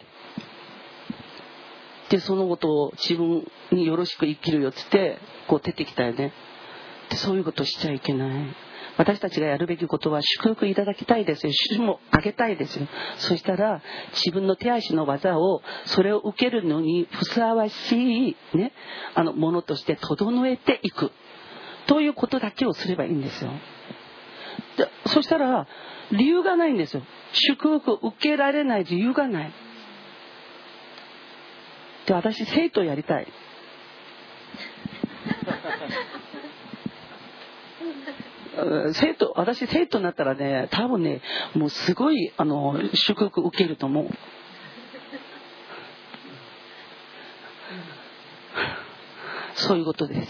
でそのことを自分によろしく生きるよっつってこう出てきたよね。でそういうことしちゃいけない。私たちがやるべきことは祝福いただきたいですよ。主もあげたいですよ。そしたら自分の手足の技をそれを受けるのにふさわしい、ね、あのものとして整えていくということだけをすればいいんですよ。でそしたら理由がないんですよ。祝福受けられない理由がない。で私生徒やりたい生徒私生徒になったらね多分ねもうすごいあの祝福受けると思う。そういうことです。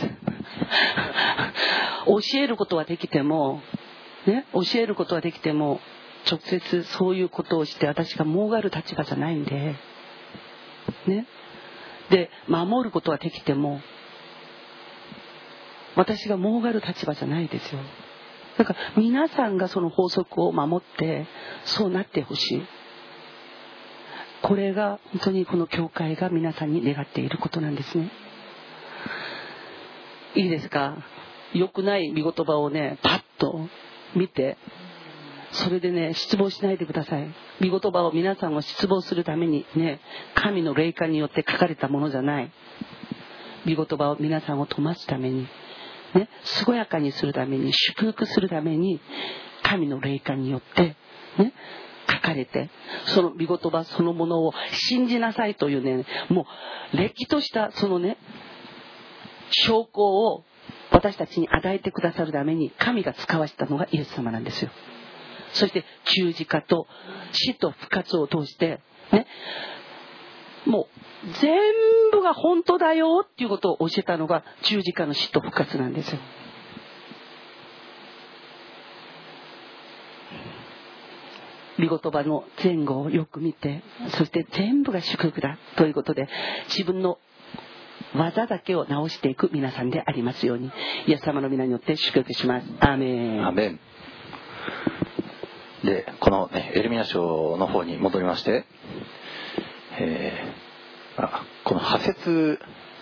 教えることはできてもね教えることはできても直接そういうことをして私が儲がる立場じゃないんでね。で守ることはできても私が儲がる立場じゃないですよ。だから皆さんがその法則を守ってそうなってほしい。これが本当にこの教会が皆さんに願っていることなんですね。いいですか。良くない御言葉をねパッと見てそれでね失望しないでください。御言葉を皆さんを失望するためにね神の霊感によって書かれたものじゃない。御言葉を皆さんを富ますためにね健やかにするために祝福するために神の霊感によってね書かれてその御言葉そのものを信じなさいというねもうれっきとしたそのね証拠を私たちに与えてくださるために神が使わせたのがイエス様なんですよ。そして十字架と死と復活を通してねもう全部が本当だよっていうことを教えたのが十字架の死と復活なんですよ。御言葉の前後をよく見てそして全部が祝福だということで自分の技だけを直していく皆さんでありますようにイエス様の皆によって祝福します。アーメン。 アーメン。でこの、ね、エレミヤ書の方に戻りまして、えー、あこの破説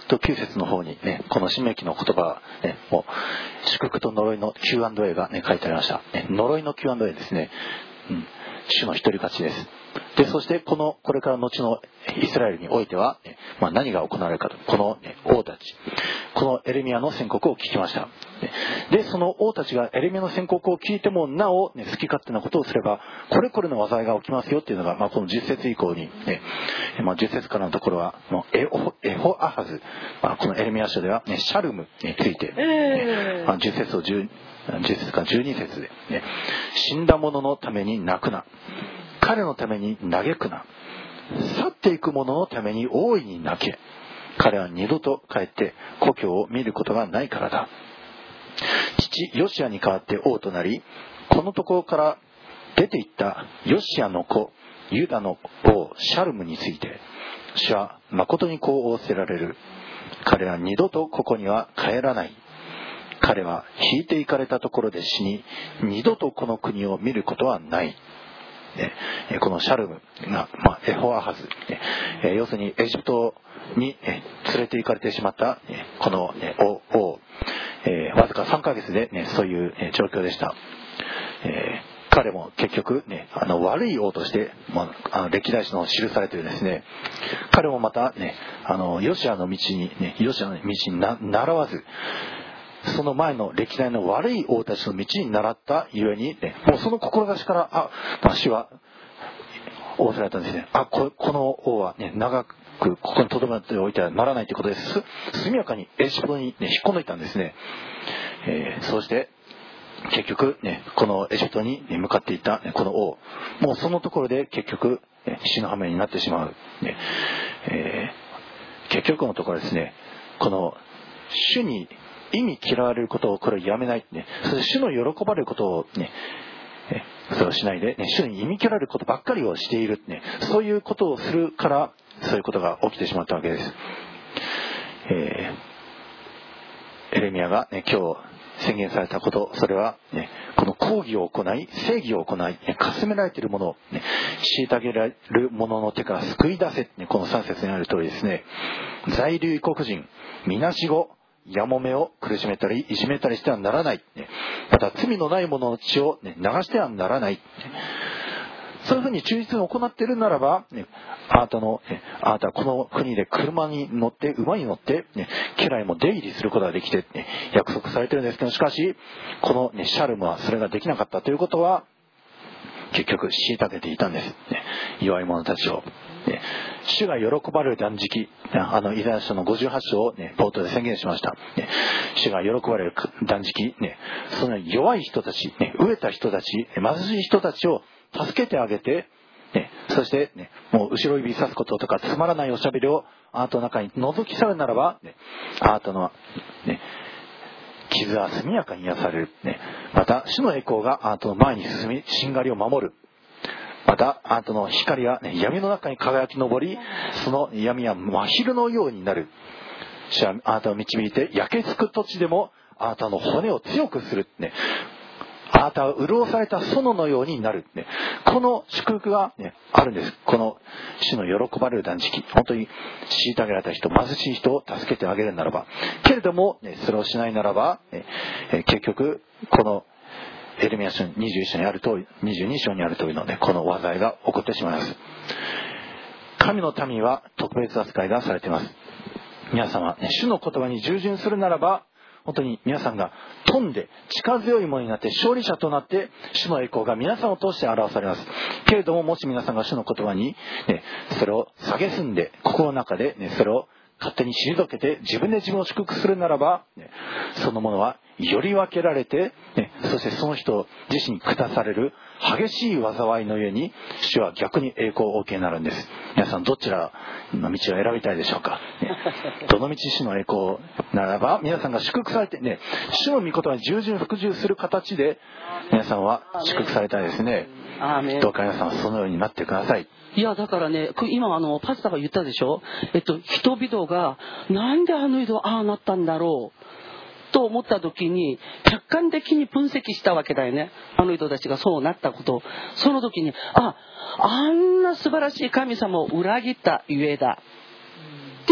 ときゅう節の方にね、この新明記の言葉、ね、もう祝福と呪いの キューアンドエー が、ね、書いてありました、ね、呪いの キューアンドエー ですね、うん、主の一人勝ちです。でそしてこのこれから後のイスラエルにおいては、ね、まあ、何が行われるかと、この、ね、王たち、このエレミヤの宣告を聞きました。でその王たちがエレミヤの宣告を聞いてもなお、ね、好き勝手なことをすればこれこれの災いが起きますよっていうのが、まあ、このじゅっ節以降に、ね、まあ、じゅっ節からのところはもうエホ、エホアハズ、まあ、このエレミヤ書では、ね、シャルムについて、ねえーまあ、じゅっ節をじゅうじゅっ節からじゅうに節で、ね、死んだ者のために泣くな、彼のために嘆くな、去っていく者のために大いに泣け、彼は二度と帰って故郷を見ることがないからだ。父ヨシアに代わって王となり、このところから出て行ったヨシアの子ユダの王シャルムについて、主は誠にこう仰せられる。彼は二度とここには帰らない。彼は引いて行かれたところで死に、二度とこの国を見ることはない。ね、このシャルムが、まあ、エホアハズ、ね、要するにエジプトに連れて行かれてしまったこの王、王、えー、わずかさんかげつで、ね、そういう状況でした。えー、彼も結局、ね、あの悪い王として、まあ、あの歴代史の記されているですね、彼もまた、ね、あのヨシアの道に、ね、ヨシアの道にな習わず、その前の歴代の悪い王たちの道に習ったゆえに、ね、もうその志からあ、まあ、主は仰せられたんですね。あ、こ、この王は、ね、長くここに留まっておいてはならないということです。速やかにエジプトに、ね、引っこ抜いたんですね。えー、そうして結局、ね、このエジプトに向かっていったこの王、もうそのところで結局死の羽目になってしまう、ねえー、結局のところですね、この主に意味嫌われることをこれをやめない、ね、そして主の喜ばれることをね、それをしないで、ね、主に意味嫌われることばっかりをしている、ね、そういうことをするからそういうことが起きてしまったわけです。えー、エレミヤが、ね、今日宣言されたこと、それは、ね、この抗議を行い、正義を行い、ね、かすめられているものを、ね、虐げられる者の手から救い出せ、ね、このさん節にある通りですね、在留異国人、みなしご、やもめを苦しめたりいじめたりしてはならない、ね、また罪のない者の血を、ね、流してはならない、ね、そういうふうに忠実に行っているならば、ね、あなたの、ね、あなたはこの国で車に乗って馬に乗って、ね、家来も出入りすることができて、ね、約束されているんですけど、しかしこの、ね、シャルムはそれができなかったということは結局虐げていたんです、ね、弱い者たちを、ね、主が喜ばれる断食、あのイザヤ書のごじゅうはち章を、ね、冒頭で宣言しました、ね、主が喜ばれる断食、ね、その弱い人たち、ね、飢えた人たち、貧しい人たちを助けてあげて、ね、そして、ね、もう後ろ指さすこととかつまらないおしゃべりをあなたの中に覗き去るならば、ね、あなたの、ね、傷は速やかに癒される、ね、また主の栄光があなたの前に進みしんがりを守る、またあなたの光が、ね、闇の中に輝き昇り、その闇は真昼のようになる。主はあなたを導いて焼けつく土地でもあなたの骨を強くする、ね、あなたは潤された園のようになる、ね、この祝福が、ね、あるんです。この主の喜ばれる断食、本当に虐げられた人、貧しい人を助けてあげるならば、けれども、ね、それをしないならば、ね、結局このエレミヤ書にじゅういち章にある通り、にじゅうに章にある通りの、ね、この災いが起こってしまいます。神の民は特別扱いがされています。皆様、ね、主の言葉に従順するならば、本当に皆さんが飛んで力強いものになって勝利者となって主の栄光が皆さんを通して表されます。けれども、もし皆さんが主の言葉に、ね、それを蔑んで心の中で、ね、それを勝手に退けて自分で自分を祝福するならば、ね、そのものはより分けられて、ね、そしてその人自身に下される激しい災いの上に主は逆に栄光をお受けになるんです。皆さんどちらの道を選びたいでしょうか、ね、どの道主の栄光ならば皆さんが祝福されて、ね、主の御言葉に従順服従する形で皆さんは祝福されたいですね。どうか皆さんそのようになってください。 いやだからね、今あのパスタが言ったでしょ、えっと、人々がなんであの人はああなったんだろうと思った時に客観的に分析したわけだよね。あの人たちがそうなったことを、その時にああんな素晴らしい神様を裏切ったゆえだって言って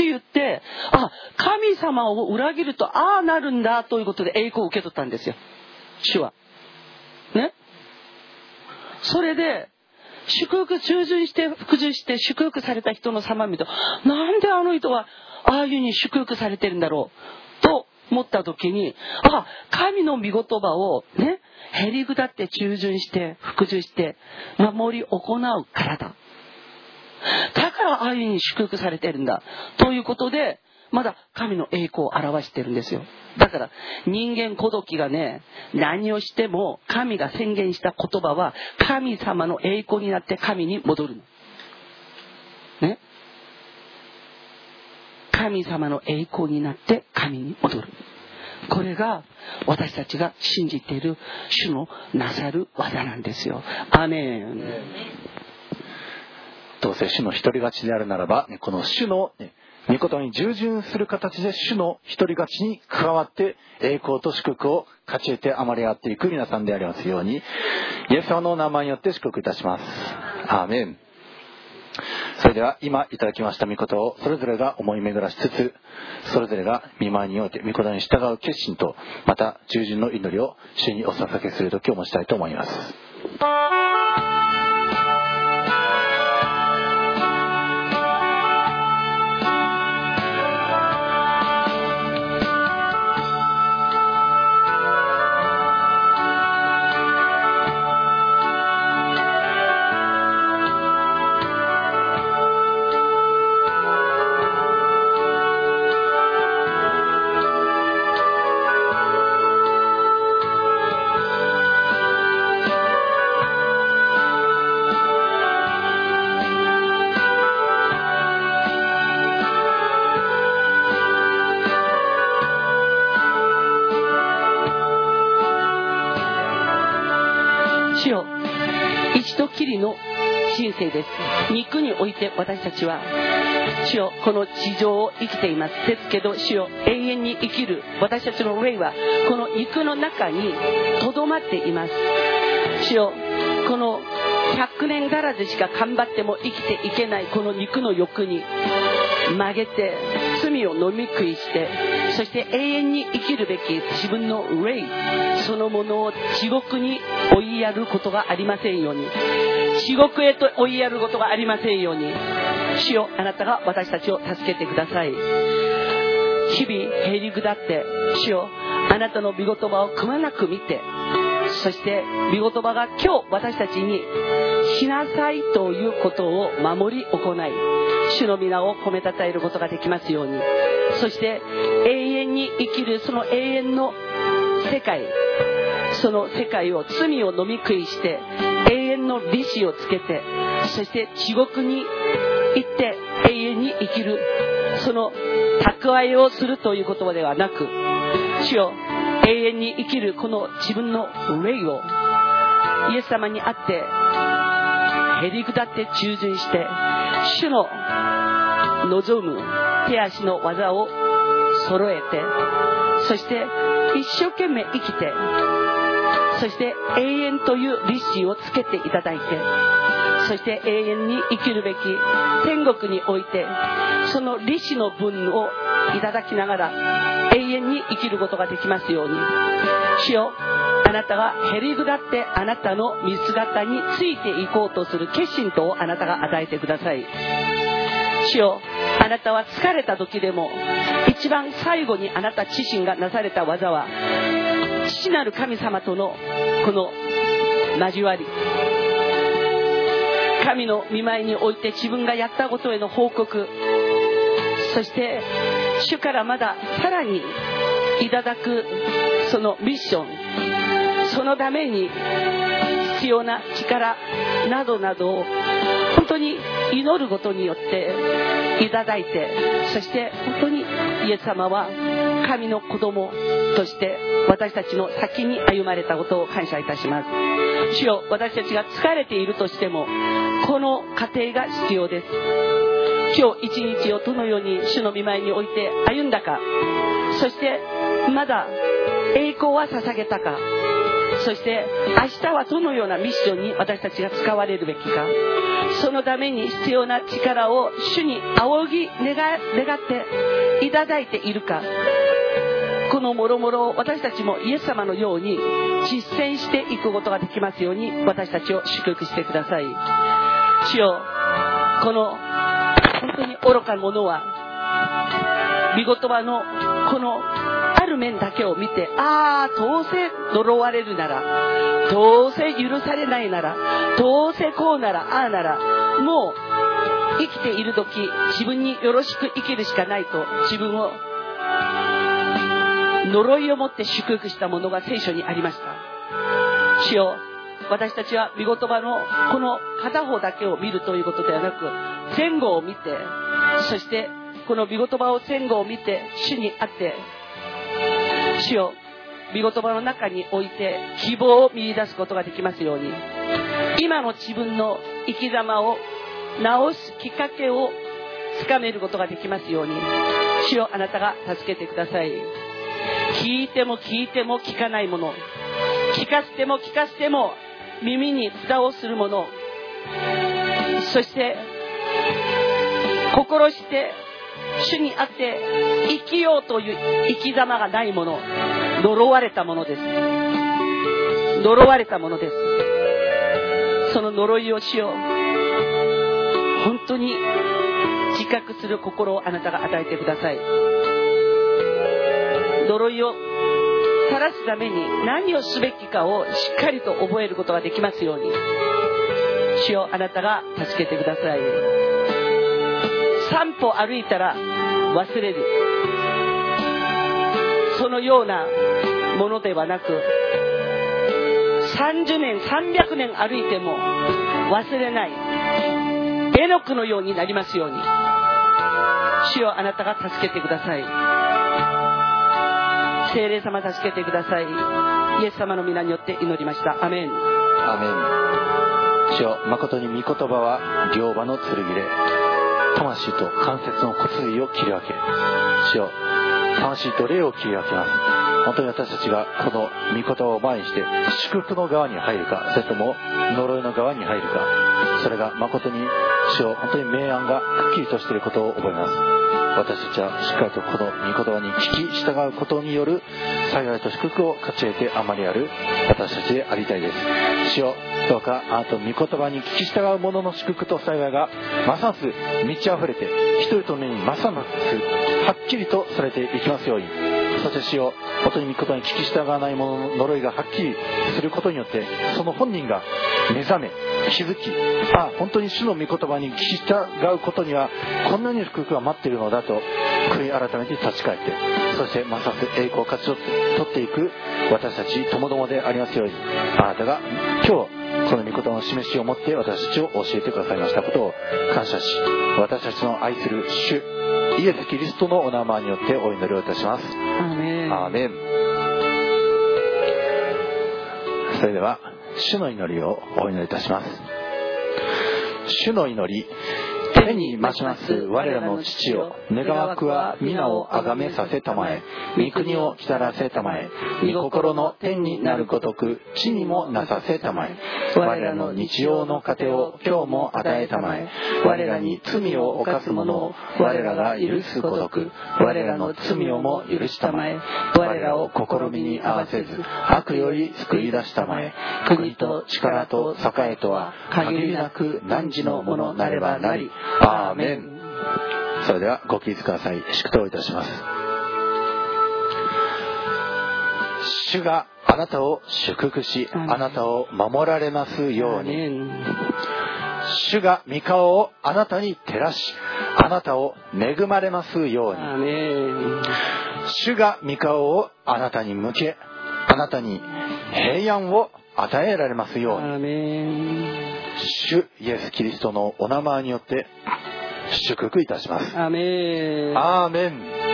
で、あ、神様を裏切るとああなるんだということで栄光を受け取ったんですよ、主はね。それで祝福、従順して服従して祝福された人の様見ると、なんであの人はああいうに祝福されてるんだろうと思った時に、あ、神の御言葉をね、へりくだって従順して服従して守り行うからだ。だからああいうに祝福されてるんだということで、まだ神の栄光を表してるんですよ。だから人間孤独がね、何をしても神が宣言した言葉は神様の栄光になって神に戻るのね。神様の栄光になって神に戻る。これが私たちが信じている主のなさる技なんですよ。アーメン。 どうせ主の一人勝ちであるならば、この主の御言葉に従順する形で主の一人勝ちに加わって栄光と祝福を勝ち得て余りあっていく皆さんでありますように、イエス様の名前によって祝福いたします。アーメン。それでは今いただきました御言葉をそれぞれが思い巡らしつつ、それぞれが御前において御言葉に従う決心と、また従順の祈りを主にお捧げする時を持ちたいと思います。 一度きりの人生です。肉において私たちは主よこの地上を生きています。ですけど主よ永遠に生きる私たちの霊はこの肉の中にとどまっています。主よこのひゃくねん足らずしか頑張っても生きていけないこの肉の欲に曲げて罪を飲み食いして、そして永遠に生きるべき自分の霊そのものを地獄に追いやることがありませんように、地獄へと追いやることがありませんように、主よあなたが私たちを助けてください。日々へりくだって主よあなたの御言葉をくまなく見て、そして御言葉が今日私たちにしなさいということを守り行い、主の皆を褒めたたえることができますように、そして永遠に生きるその永遠の世界、その世界を罪を飲み食いして永遠の利子をつけて、そして地獄に行って永遠に生きるその蓄えをするということではなく、主よ永遠に生きるこの自分の霊をイエス様にあってへりくだって従順して主の望む手足の技を揃えて、そして一生懸命生きて、そして永遠という利子をつけていただいて、そして永遠に生きるべき天国においてその利子の分をいただきながら永遠に生きることができますように、主よあなたがへりくだってあなたの見姿についていこうとする決心とをあなたが与えてください。主よあなたは疲れた時でも一番最後にあなた自身がなされた技は父なる神様とのこの交わり、神の御前において自分がやったことへの報告、そして主からまださらにいただくそのミッション、そのために必要な力などなどを本当に祈ることによっていただいて、そして本当にイエス様は神の子供として私たちの先に歩まれたことを感謝いたします。主よ私たちが疲れているとしてもこの過程が必要です。今日一日をどのように主の御前に置いて歩んだか、そしてまだ栄光は捧げたか、そして明日はどのようなミッションに私たちが使われるべきか、そのために必要な力を主に仰ぎ願っていただいているか、このもろもろ私たちもイエス様のように実践していくことができますように、私たちを祝福してください。主よ、この本当に愚かなものは御言葉のこのある面だけを見て、ああどうせ呪われるなら、どうせ許されないなら、どうせこうならああなら、もう生きている時自分によろしく生きるしかないと、自分を呪いをもって祝福したものが聖書にありました。主よ、私たちは御言葉のこの片方だけを見るということではなく、前後を見て、そしてこの御言葉を前後を見て主にあって、主よ、御言葉の中において希望を見出すことができますように、今の自分の生き様を直すきっかけをつかめることができますように、主よ、あなたが助けてください。聞いても聞いても聞かないもの、聞かせても聞かせても耳に蓋をするもの、そして心して主にあって生きようという生き様がないもの、呪われたものです。呪われたものです。その呪いを主よ、本当に自覚する心をあなたが与えてください。呪いを晴らすために何をすべきかをしっかりと覚えることができますように、主よ、あなたが助けてください。三歩歩いたら忘れる、そのようなものではなく、さんじゅうねんさんびゃくねん歩いても忘れないエノクのようになりますように、主よ、あなたが助けてください。聖霊様、助けてください。イエス様の皆によって祈りました。アメン。 アメン。主よ、誠に御言葉は両刃の剣で魂と関節の骨髄を切り分け、主よ、魂と霊を切り分けます。本当に私たちがこの御言葉を前にして祝福の側に入るか、それとも呪いの側に入るか、それが誠に主よ、本当に明暗がくっきりとしていることを覚えます。私たちはしっかりとこの御言葉に聞き従うことによる幸いと祝福を勝ち得てあまりある私たちでありたいです。主よ、どうかあなたの御言葉に聞き従う者の祝福と幸いがますます満ち溢れて、一人と目にますますはっきりとされていきますように。そして主よ、本当に御言葉に聞き従わない者の呪いがはっきりすることによって、その本人が目覚め気づき、ああ本当に主の御言葉に聞き従うことにはこんなに祝福が待っているのだと悔い改めて立ち返って、そしてますます栄光を勝ち取っていく私たちともどもでありますように、あなたが今日この御言葉の示しをもって私たちを教えてくださいましたことを感謝し、私たちの愛する主イエス・キリストのお名前によってお祈りをいたします。 アーメン。 アーメン。それでは主の祈りをお祈りいたします。主の祈り。天に増します我らの父よ、願わくは皆をあがめさせたまえ、御国を来たらせたまえ、御心の天になるごとく地にもなさせたまえ、我らの日曜の糧を今日も与えたまえ、我らに罪を犯す者を我らが許すごとく我らの罪をも許したまえ、我らを試みに合わせず悪より救い出したまえ、国と力と栄えとは限りなく汝のものなればなり。アーメン。それではご起立ください。祝祷いたします。主があなたを祝福し、あなたを守られますように。主が御顔をあなたに照らし、あなたを恵まれますように。主が御顔をあなたに向け、あなたに平安を与えられますように。主イエスキリストのお名前によって祝福いたします。 アーメン。 アーメン。